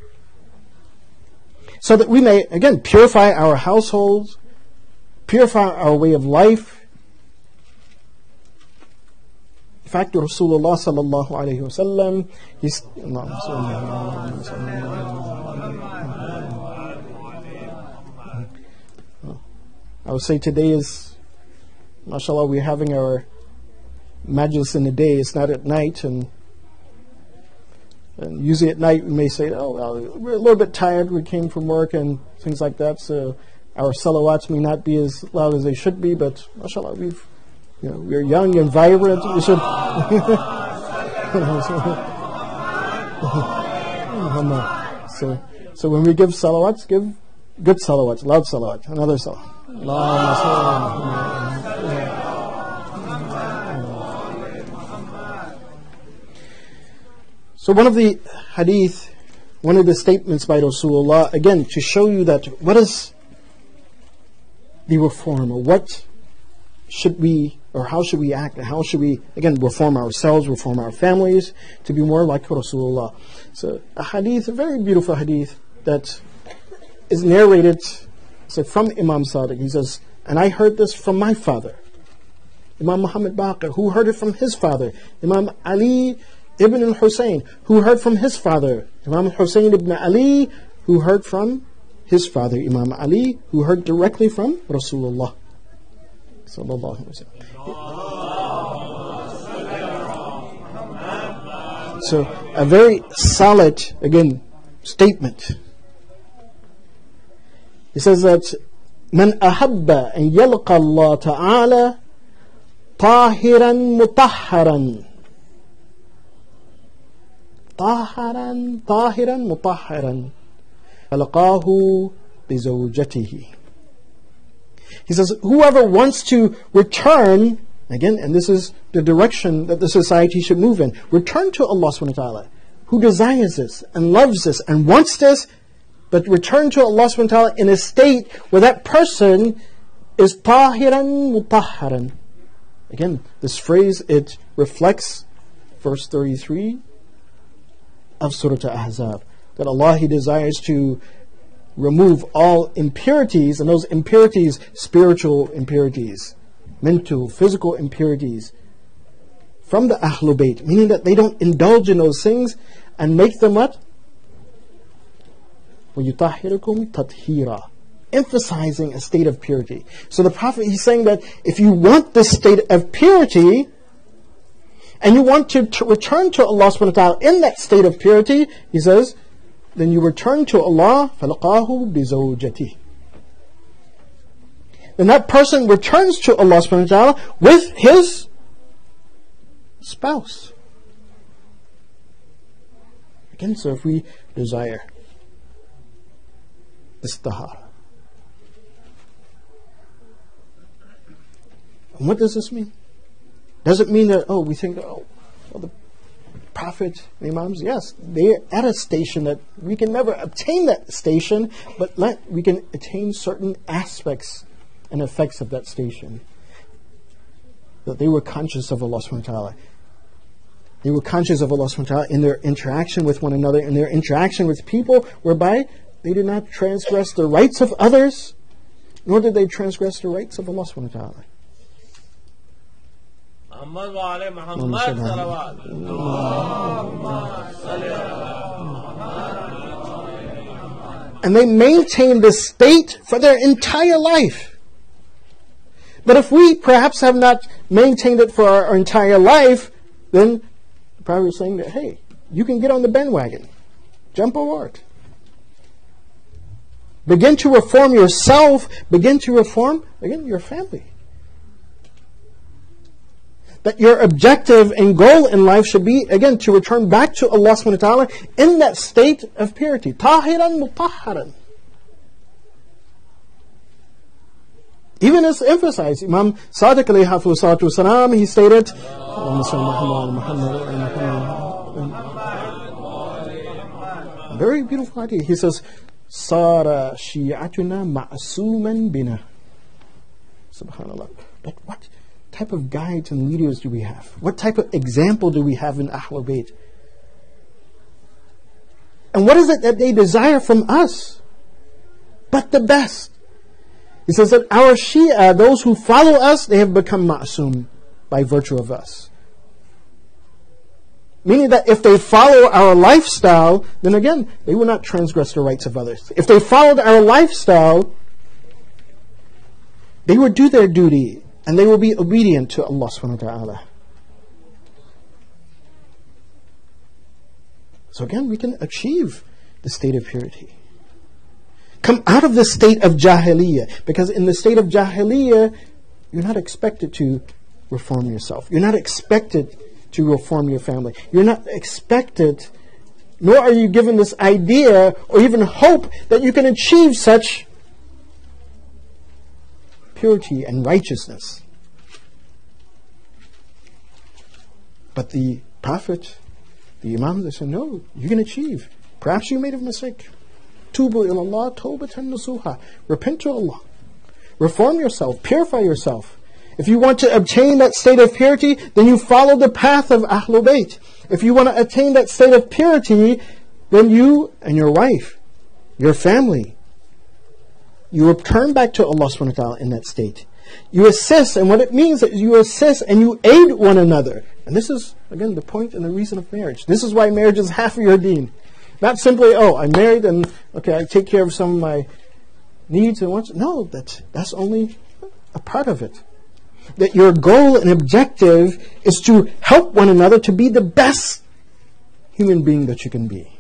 So that we may, again, purify our households, purify our way of life. In fact, Rasulullah sallallahu alayhi wa sallam, he's, I would say today is, mashallah, we're having our majlis in the day, it's not at night, and and usually at night we may say, oh, well, we're a little bit tired, we came from work and things like that, so our salawats may not be as loud as they should be, but mashallah, we've, you know, we're young and vibrant, we should so, so when we give salawats, give good salawats, loud salawat, another salawat. So one of the hadith, one of the statements by Rasulullah, again, to show you that what is the reform, or what should we, or how should we act, and how should we, again, reform ourselves, reform our families, to be more like Rasulullah. So a hadith, a very beautiful hadith, that is narrated so from Imam Sadiq. He says, and I heard this from my father, Imam Muhammad Baqir, who heard it from his father, Imam Ali Ibn al-Husayn, who heard from his father, Imam Hussein ibn Ali, who heard from his father, Imam Ali, who heard directly from Rasulullah sallallahu alaihi wasallam. So a very solid, again, statement. He says that من أحب أن يلقى الله تعالى طاهرا مطهرا طاهرا طاهرا مطهرا فلقاه بزوجته. He says, whoever wants to return, again, and this is the direction that the society should move in, return to Allah subhanahu wa ta'ala, who desires this and loves this and wants this, but return to Allah subhanahu wa ta'ala in a state where that person is tahiran mutahharan. Again, this phrase, it reflects verse thirty-three of Surah Al-Ahzab, that Allah, He desires to remove all impurities, and those impurities, spiritual impurities, mental, physical impurities, from the Ahlul Bayt, meaning that they don't indulge in those things and make them what? وَيُطَهِّرُكُمْ تَطْهِيرًا, emphasizing a state of purity. So the Prophet, he's saying that if you want this state of purity, and you want to, to return to Allah subhanahu wa ta'ala in that state of purity, he says, then you return to Allah, فَلَقَاهُ بِزَوْجَتِهِ. Then that person returns to Allah subhanahu wa ta'ala with his spouse. Again, so if we desire this tahara. And what does this mean? Does it mean that, oh, we think, oh, well, the Prophet, the Imams, yes, they're at a station that we can never obtain that station, but let, we can attain certain aspects and effects of that station. That they were conscious of Allah subhanahu wa ta'ala. They were conscious of Allah subhanahu wa ta'ala in their interaction with one another, in their interaction with people, whereby they did not transgress the rights of others, nor did they transgress the rights of Allah subhanahu wa ta'ala. And they maintained this state for their entire life. But if we perhaps have not maintained it for our, our entire life, then the Prophet is saying that, hey, you can get on the bandwagon, jump aboard. Begin to reform yourself, begin to reform, again, your family. that your objective and goal in life should be, again, to return back to Allah subhanahu wa ta'ala in that state of purity. Tahiran mutahharan. Even as emphasized, Imam Sadiq alayhi salatu wasalam, he stated, a very beautiful idea. He says, Sara shi'atuna ma'asuman bina. Subhanallah. But what type of guides and leaders do we have? What type of example do we have in Ahlul Bayt? And what is it that they desire from us? But the best. He says that our Shia, those who follow us, they have become ma'asum by virtue of us. Meaning that if they follow our lifestyle, then again, they will not transgress the rights of others. If they followed our lifestyle, they will do their duty and they will be obedient to Allah subhanahu wa ta'ala. So again, we can achieve the state of purity. Come out of the state of jahiliyyah, because in the state of jahiliyyah, you're not expected to reform yourself. You're not expected to reform your family. You're not expected, nor are you given this idea or even hope that you can achieve such purity and righteousness. But the Prophet, the Imam, they said, no, you can achieve. Perhaps you made a mistake. Tubu ilallah tawbatan nasuha. Repent to Allah. Reform yourself. Purify yourself. If you want to obtain that state of purity, then you follow the path of Ahlul Bayt. If you want to attain that state of purity, then you and your wife, your family, you return back to Allah subhanahu wa ta'ala in that state. You assist, and what it means is you assist and you aid one another. And this is, again, the point and the reason of marriage. This is why marriage is half of your deen. Not simply, oh, I'm married and, okay, I take care of some of my needs and wants. No, that's, that's only a part of it. That your goal and objective is to help one another to be the best human being that you can be.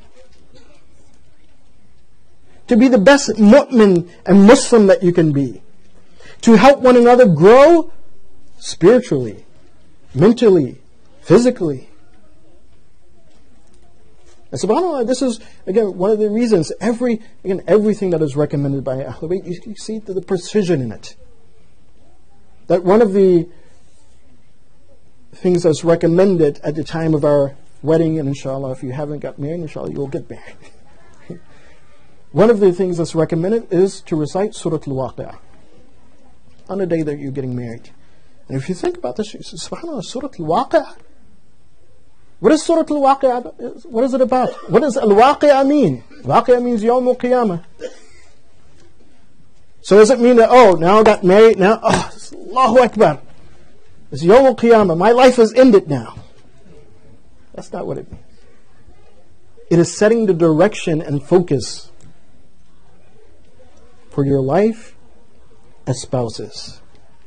To be the best mu'min and Muslim that you can be. To help one another grow spiritually, mentally, physically. And subhanAllah, this is, again, one of the reasons, every again, everything that is recommended by Ahlul Bayt, you, you see the, the precision in it. That one of the things that's recommended at the time of our wedding, and inshallah, if you haven't got married, inshallah, you'll get married. One of the things that's recommended is to recite Surah Al-Waqi'ah on the day that you're getting married. And if you think about this, you say, subhanAllah, Surah Al-Waqi'ah. What is Surah Al-Waqi'ah? What is it about? What does Al-Waqi'ah mean? Waqi'ah means Yawm Al-Qiyamah. So does it mean that, oh, now I got married, now, oh, Allahu Akbar. It's Yawm Al-Qiyamah. My life has ended now. That's not what it means. It is setting the direction and focus for your life as spouses.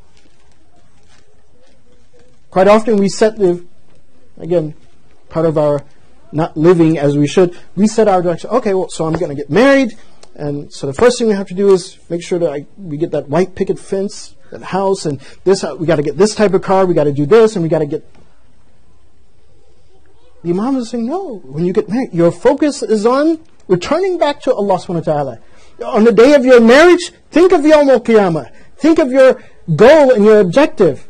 Quite often we set the, again, part of our not living as we should, we set our direction. Okay, well, so I'm going to get married, and so the first thing we have to do is make sure that I, we get that white picket fence, that house, and this. We got to get this type of car. We got to do this, and we got to get. The Imam is saying, no. When you get married, your focus is on returning back to Allah subhanahu wa ta'ala. On the day of your marriage, think of Yawm al-Qiyamah. Think of your goal and your objective.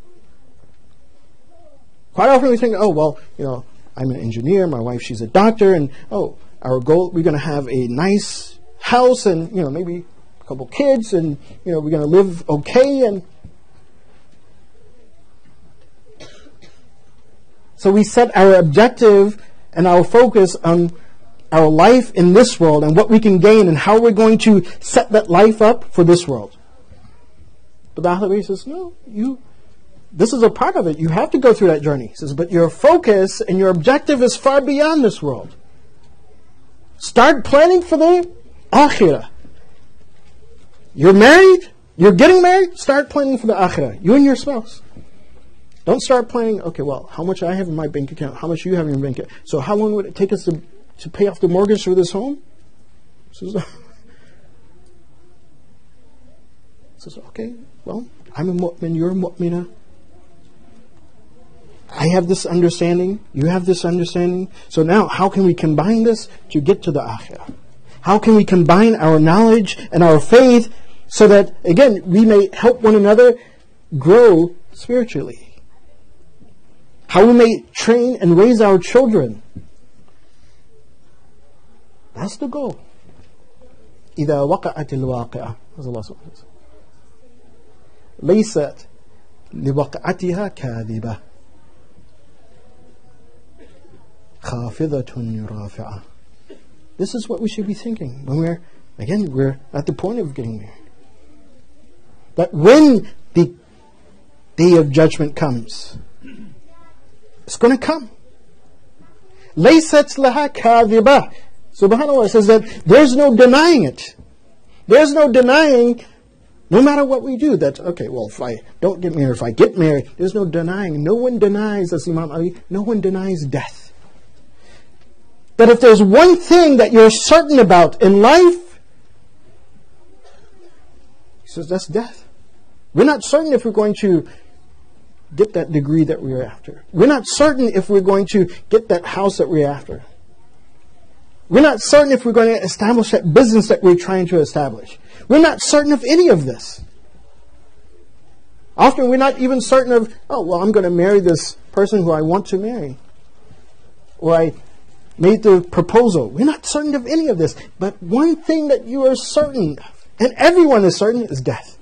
Quite often we think, oh, well, you know, I'm an engineer, my wife, she's a doctor, and, oh, our goal, we're going to have a nice house and, you know, maybe a couple kids, and, you know, we're going to live okay. And so we set our objective and our focus on our life in this world and what we can gain and how we're going to set that life up for this world. But the Ahlul Bayt says, no, you, this is a part of it. You have to go through that journey. He says, but your focus and your objective is far beyond this world. Start planning for the akhirah. You're married, you're getting married, start planning for the akhirah. You and your spouse. Don't start planning, okay, well, how much I have in my bank account, how much you have in your bank account. So how long would it take us to to pay off the mortgage for this home? Says, says, okay, well, I'm a mu'min, you're a mu'minah. I have this understanding, you have this understanding. So now, how can we combine this to get to the akhirah? How can we combine our knowledge and our faith so that, again, we may help one another grow spiritually? How we may train and raise our children. That's the goal. إِذَا وَقَعَتِ الْوَاقِعَةِ, as Allah subhanahu wa ta'ala. لَيْسَتْ لِوَقْعَتِهَا كَاذِبَةٌ خَافِضَةٌ رَافِعَةٌ. This is what we should be thinking when we're, again, we're at the point of getting married. That when the day of judgment comes, it's going to come. لَيْسَتْ لَهَا كَاذِبَةٌ. SubhanAllah says that there's no denying it. There's no denying, no matter what we do, that, okay, well, if I don't get married, if I get married, there's no denying. No one denies, as Imam Ali, no one denies death. But if there's one thing that you're certain about in life, he says that's death. We're not certain if we're going to get that degree that we're after. We're not certain if we're going to get that house that we're after. We're not certain if we're going to establish that business that we're trying to establish. We're not certain of any of this. Often we're not even certain of, oh, well, I'm going to marry this person who I want to marry. Or I made the proposal. We're not certain of any of this. But one thing that you are certain of, and everyone is certain, is death.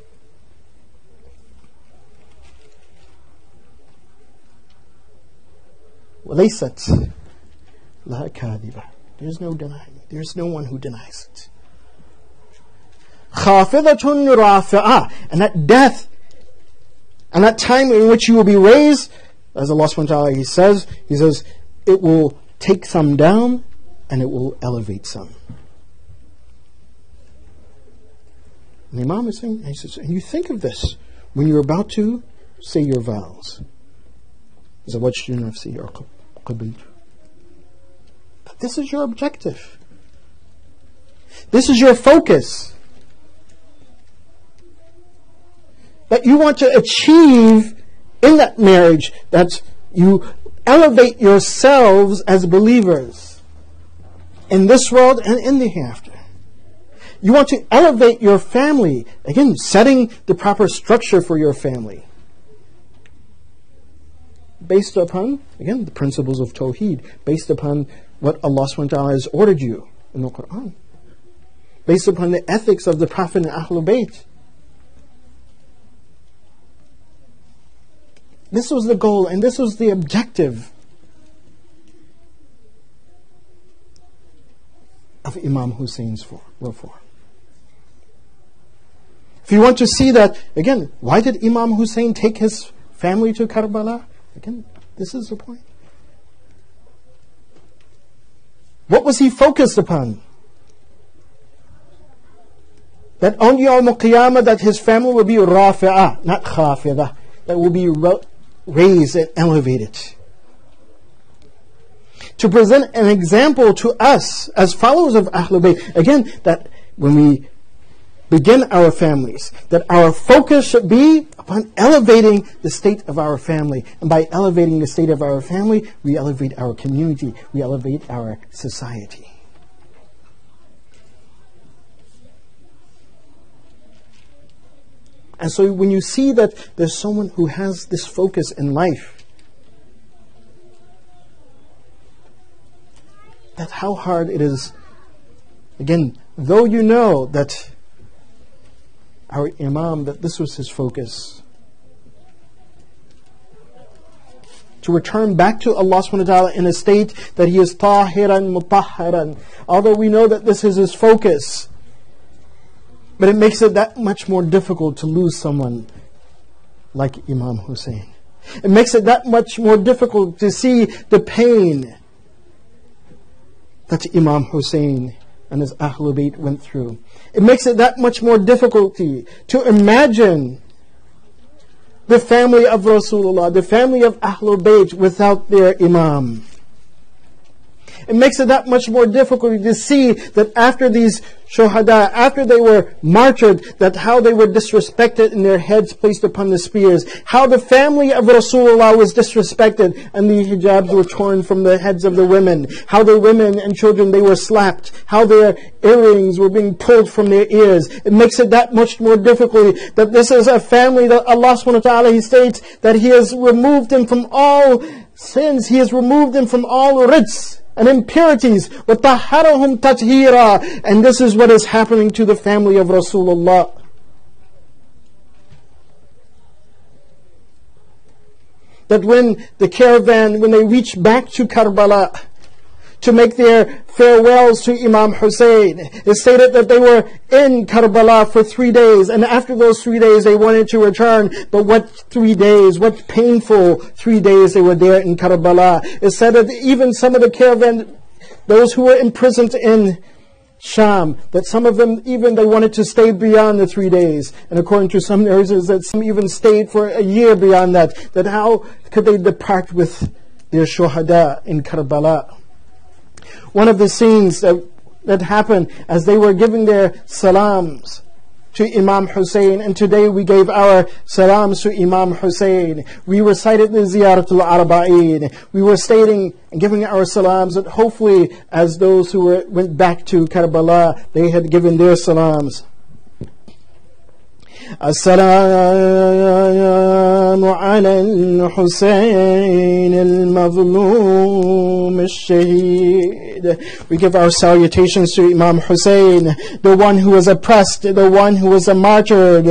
وَلَيْسَتْ لَهَا كَاذِبَةٌ. There's no denying. There's no one who denies it. خَافِضَةٌ رَافِعَةٌ. And that death, and that time in which you will be raised, as Allah subhanahu wa ta'ala, He says, He says, it will take some down and it will elevate some. And the Imam is saying, and he says, and you think of this when you're about to say your vows. زَوَجْتُ نَفْسِي أَرْقَبْ قَبِلْتُ. This is your objective. This is your focus. That you want to achieve in that marriage, that you elevate yourselves as believers in this world and in the hereafter. You want to elevate your family, again, setting the proper structure for your family. Based upon, again, the principles of Tawheed, based upon what Allah subhanahu wa ta'ala has ordered you in the Quran, based upon the ethics of the Prophet and Ahlul Bayt. This was the goal and this was the objective of Imam Hussein's reform. If you want to see that, again, why did Imam Hussein take his family to Karbala? Again, this is the point. What was he focused upon? That on Yawm al-Qiyamah, that his family will be rafi'ah, not khafidah, that will be raised and elevated. To present an example to us as followers of Ahlul Bayt, again, that when we begin our families, that our focus should be upon elevating the state of our family. And by elevating the state of our family, we elevate our community, we elevate our society. And so when you see that there's someone who has this focus in life, that how hard it is, again, though you know that our Imam, that this was his focus, to return back to Allah subhanahu wa ta'ala in a state that he is tahiran mutahharan, although we know that this is his focus, but it makes it that much more difficult to lose someone like Imam Hussein. It makes it that much more difficult to see the pain that Imam Hussein and his Ahlul Bayt went through. It makes it that much more difficulty to imagine the family of Rasulullah, the family of Ahlul Bayt without their Imam. it makes it that much more difficult to see that after these shuhada, after they were martyred, that how they were disrespected and their heads placed upon the spears, how the family of Rasulullah was disrespected and the hijabs were torn from the heads of the women, how the women and children, they were slapped, how their earrings were being pulled from their ears. It makes it that much more difficult that this is a family that Allah subhanahu wa ta'ala, He states that He has removed them from all sins, He has removed them from all rijs and impurities, وَطَهَّرَهُمْ تَطْهِيرًا. And this is what is happening to the family of Rasulullah. That when the caravan, when they reached back to Karbala to make their farewells to Imam Hussein, it stated that they were in Karbala for three days, and after those three days they wanted to return. But what three days, what painful three days they were there in Karbala. It said that even some of the caravan, those who were imprisoned in Sham, that some of them even they wanted to stay beyond the three days. And according to some narrators, that some even stayed for a year beyond that. That how could they depart with their shuhada in Karbala? One of the scenes that, that happened as they were giving their salams to Imam Hussein, and today we gave our salams to Imam Hussein. We recited the Ziyaratul Arba'in. We were stating and giving our salams that hopefully as those who were, went back to Karbala, they had given their salams. السلام على الحسين المظلوم الشهيد. We give our salutations to Imam Hussein, the one who was oppressed, the one who was martyred.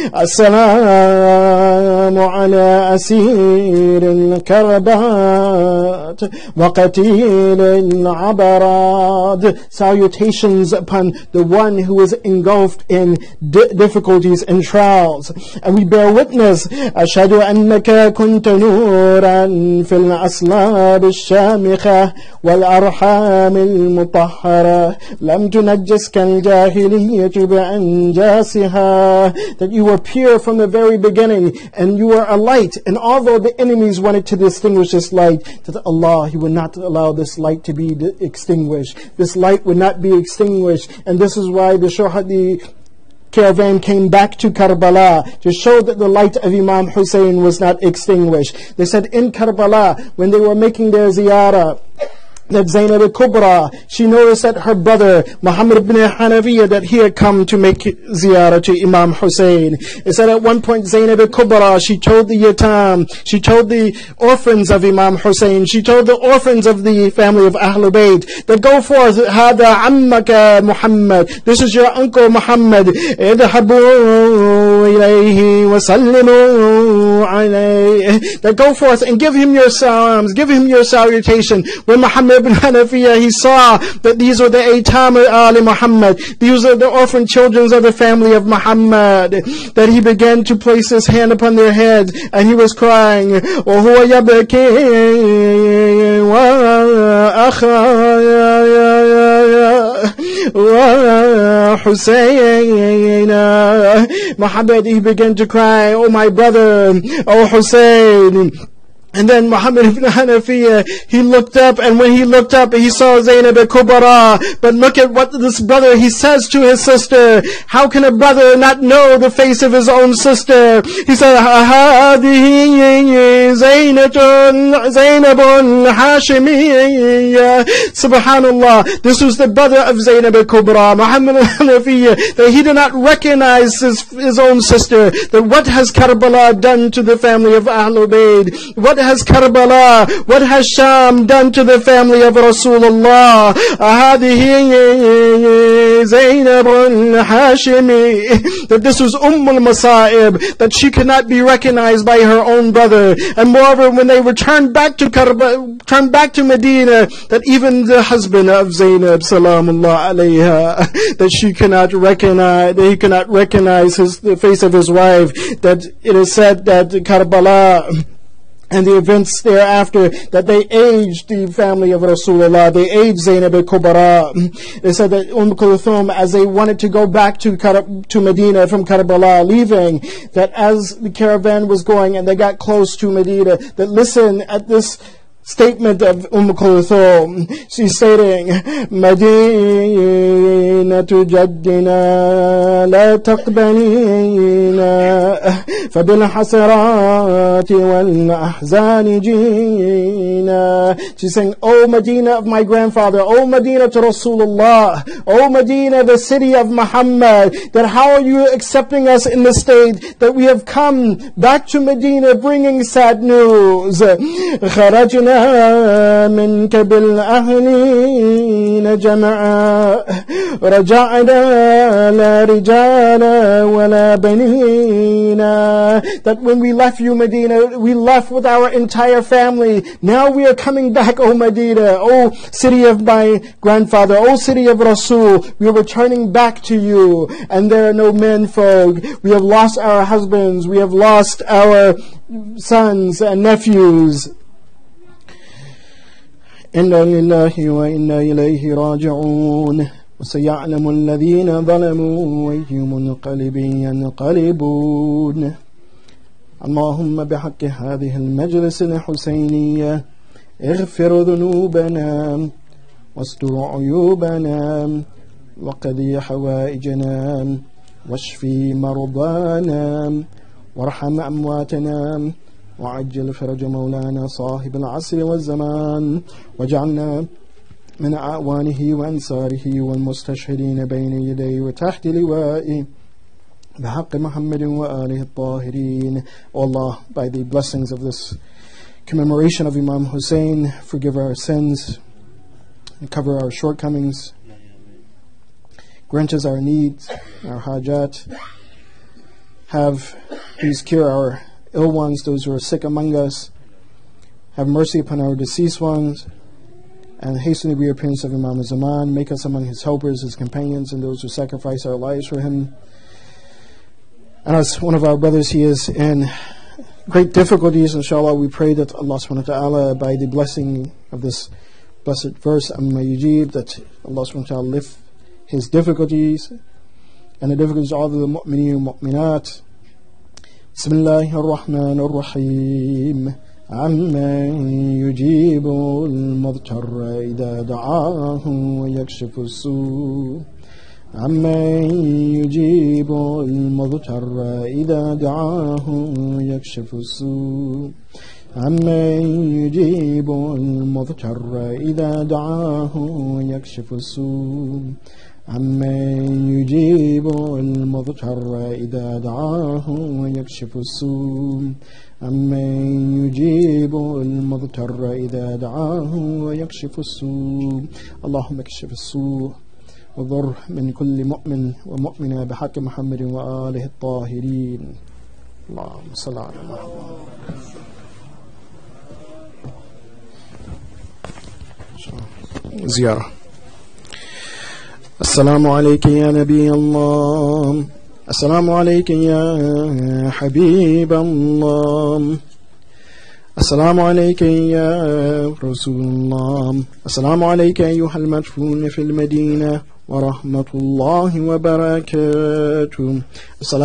السلام على أسير الكربات وقتيل العبرات. Salutations upon the one who was engulfed in di- difficulties and trials. And we bear witness, أشهد أنك كنت نورا في الأصلاب الشامخة والأرحام المطهرة لم تنجسك الجاهلية بأنجاسها. That you were pure from the very beginning and you were a light, and although the enemies wanted to distinguish this light, that Allah, He would not allow this light to be extinguished. This light would not be extinguished, and this is why the Shuhadi caravan came back to Karbala to show that the light of Imam Hussein was not extinguished. They said in Karbala, when they were making their ziyarah, that Zainab al-Kubra, she noticed that her brother Muhammad ibn Hanafiya, that he had come to make ziyarah to Imam Hussein. It said at one point Zainab al-Kubra, she told the yatam, she told the orphans of Imam Hussein, she told the orphans of the family of Ahlul Bayt, that go forth, هذا عمك Muhammad, this is your uncle Muhammad, اذهبوا إليه وسلموا عليه, that go forth and give him your salams, give him your salutation. When Muhammad ibn Hanafiya, he saw that these were the Aitam Ali Muhammad, these are the orphan children of the family of Muhammad, that he began to place his hand upon their heads and he was crying, وَهُوَ يَبْكِي وَحُسَيْنَ. Muhammad, he began to cry, oh my brother, oh Hussein. And then Muhammad ibn Hanafiya, he looked up, and when he looked up, he saw Zainab al-Kubra. But look at what this brother, he says to his sister. How can a brother not know the face of his own sister? He said, هَذِهِ زَيْنَةٌ زَيْنَبٌ حَاشِمِيَّةٌ. Subhanallah, this was the brother of Zainab al-Kubra, Muhammad ibn Hanafiya, that he did not recognize his, his own sister. That what has Karbala done to the family of Ahlul Bayt? What has Karbala, what has Sham done to the family of Rasulullah? هذه زينب الحاشمي. That this was Umm al-Masa'ib, that she could not be recognized by her own brother. And moreover, when they returned back to Karbala, turned back to Medina, that even the husband of Zainab, salamullah alayha, that she cannot recognize, that he cannot recognize his, the face of his wife. That it is said that Karbala and the events thereafter, that they aged the family of Rasulullah, they aged Zainab al-Kubra. They said that Umm Kulthum, as they wanted to go back to to Medina from Karbala, leaving, that as the caravan was going and they got close to Medina, that listen at this statement of Umm Kulthum. She's stating, Madinatu jaddina la taqbalina fabil hasarati wal ahzani jina. She's saying, O Medina of my grandfather, O Medina to Rasulullah, O Medina, the city of Muhammad, that how are you accepting us in the state that we have come back to Medina bringing sad news? خرجنا منك بالأهلين جمعا رجعنا لا رجال ولا بنينا. That when we left you, Medina, we left with our entire family. Now we are coming back, O Medina, O city of my grandfather, O city of Rasul. We are returning back to you, and there are no men folk. We have lost our husbands, we have lost our sons and nephews. إنا لله وإنا إليه راجعون وسيعلم الذين ظلموا أي منقلب ينقلبون. اللهم بحق هذه المجلس الحسينية اغفر ذنوبنا واستر عيوبنا وقضي حوائجنا واشفي مرضانا وارحم أمواتنا وعجل فرج مولانا صاحب العصر والزمان واجعلنا من أعوانه وأنصاره والمستشهدين بين يديه وتحت لوائه بحق محمد وآله الطاهرين. O Allah, by the blessings of this commemoration of Imam Hussein, forgive our sins and cover our shortcomings. Grant us our needs, our hajat. Have please cure our ill ones, those who are sick among us. Have mercy upon our deceased ones, and hasten the reappearance of Imam Zaman. Make us among his helpers, his companions, and those who sacrifice our lives for him. And as one of our brothers, he is in great difficulties. Inshallah, we pray that Allah subhanahu wa ta'ala, by the blessing of this blessed verse, Amma Yujib, that Allah subhanahu wa ta'ala lift his difficulties and the difficulties of all the mu'mineen and mu'minat. Bismillahir Rahmanir Rahim. عما يجيب المضطر إذا دعاه ويكشف السوء عما يجيب المضطر إذا دعاه ويكشف السوء عما يجيب المضطر إذا دعاه ويكشف السوء عما يجيب المضطر إذا دعاه ويكشف السوء عما يجيب المضطر إذا دعاه ويكشف السوء. اللهم اكشف السوء وضر من كل مؤمن ومؤمنة بحق محمد وآله الطاهرين. اللهم صل على محمد. زيارة. السلام عليك يا نبي الله، السلام عليك يا حبيب الله، السلام عليك يا رسول الله، السلام عليك أيها المدفون في المدينة ورحمة الله وبركاته. السلام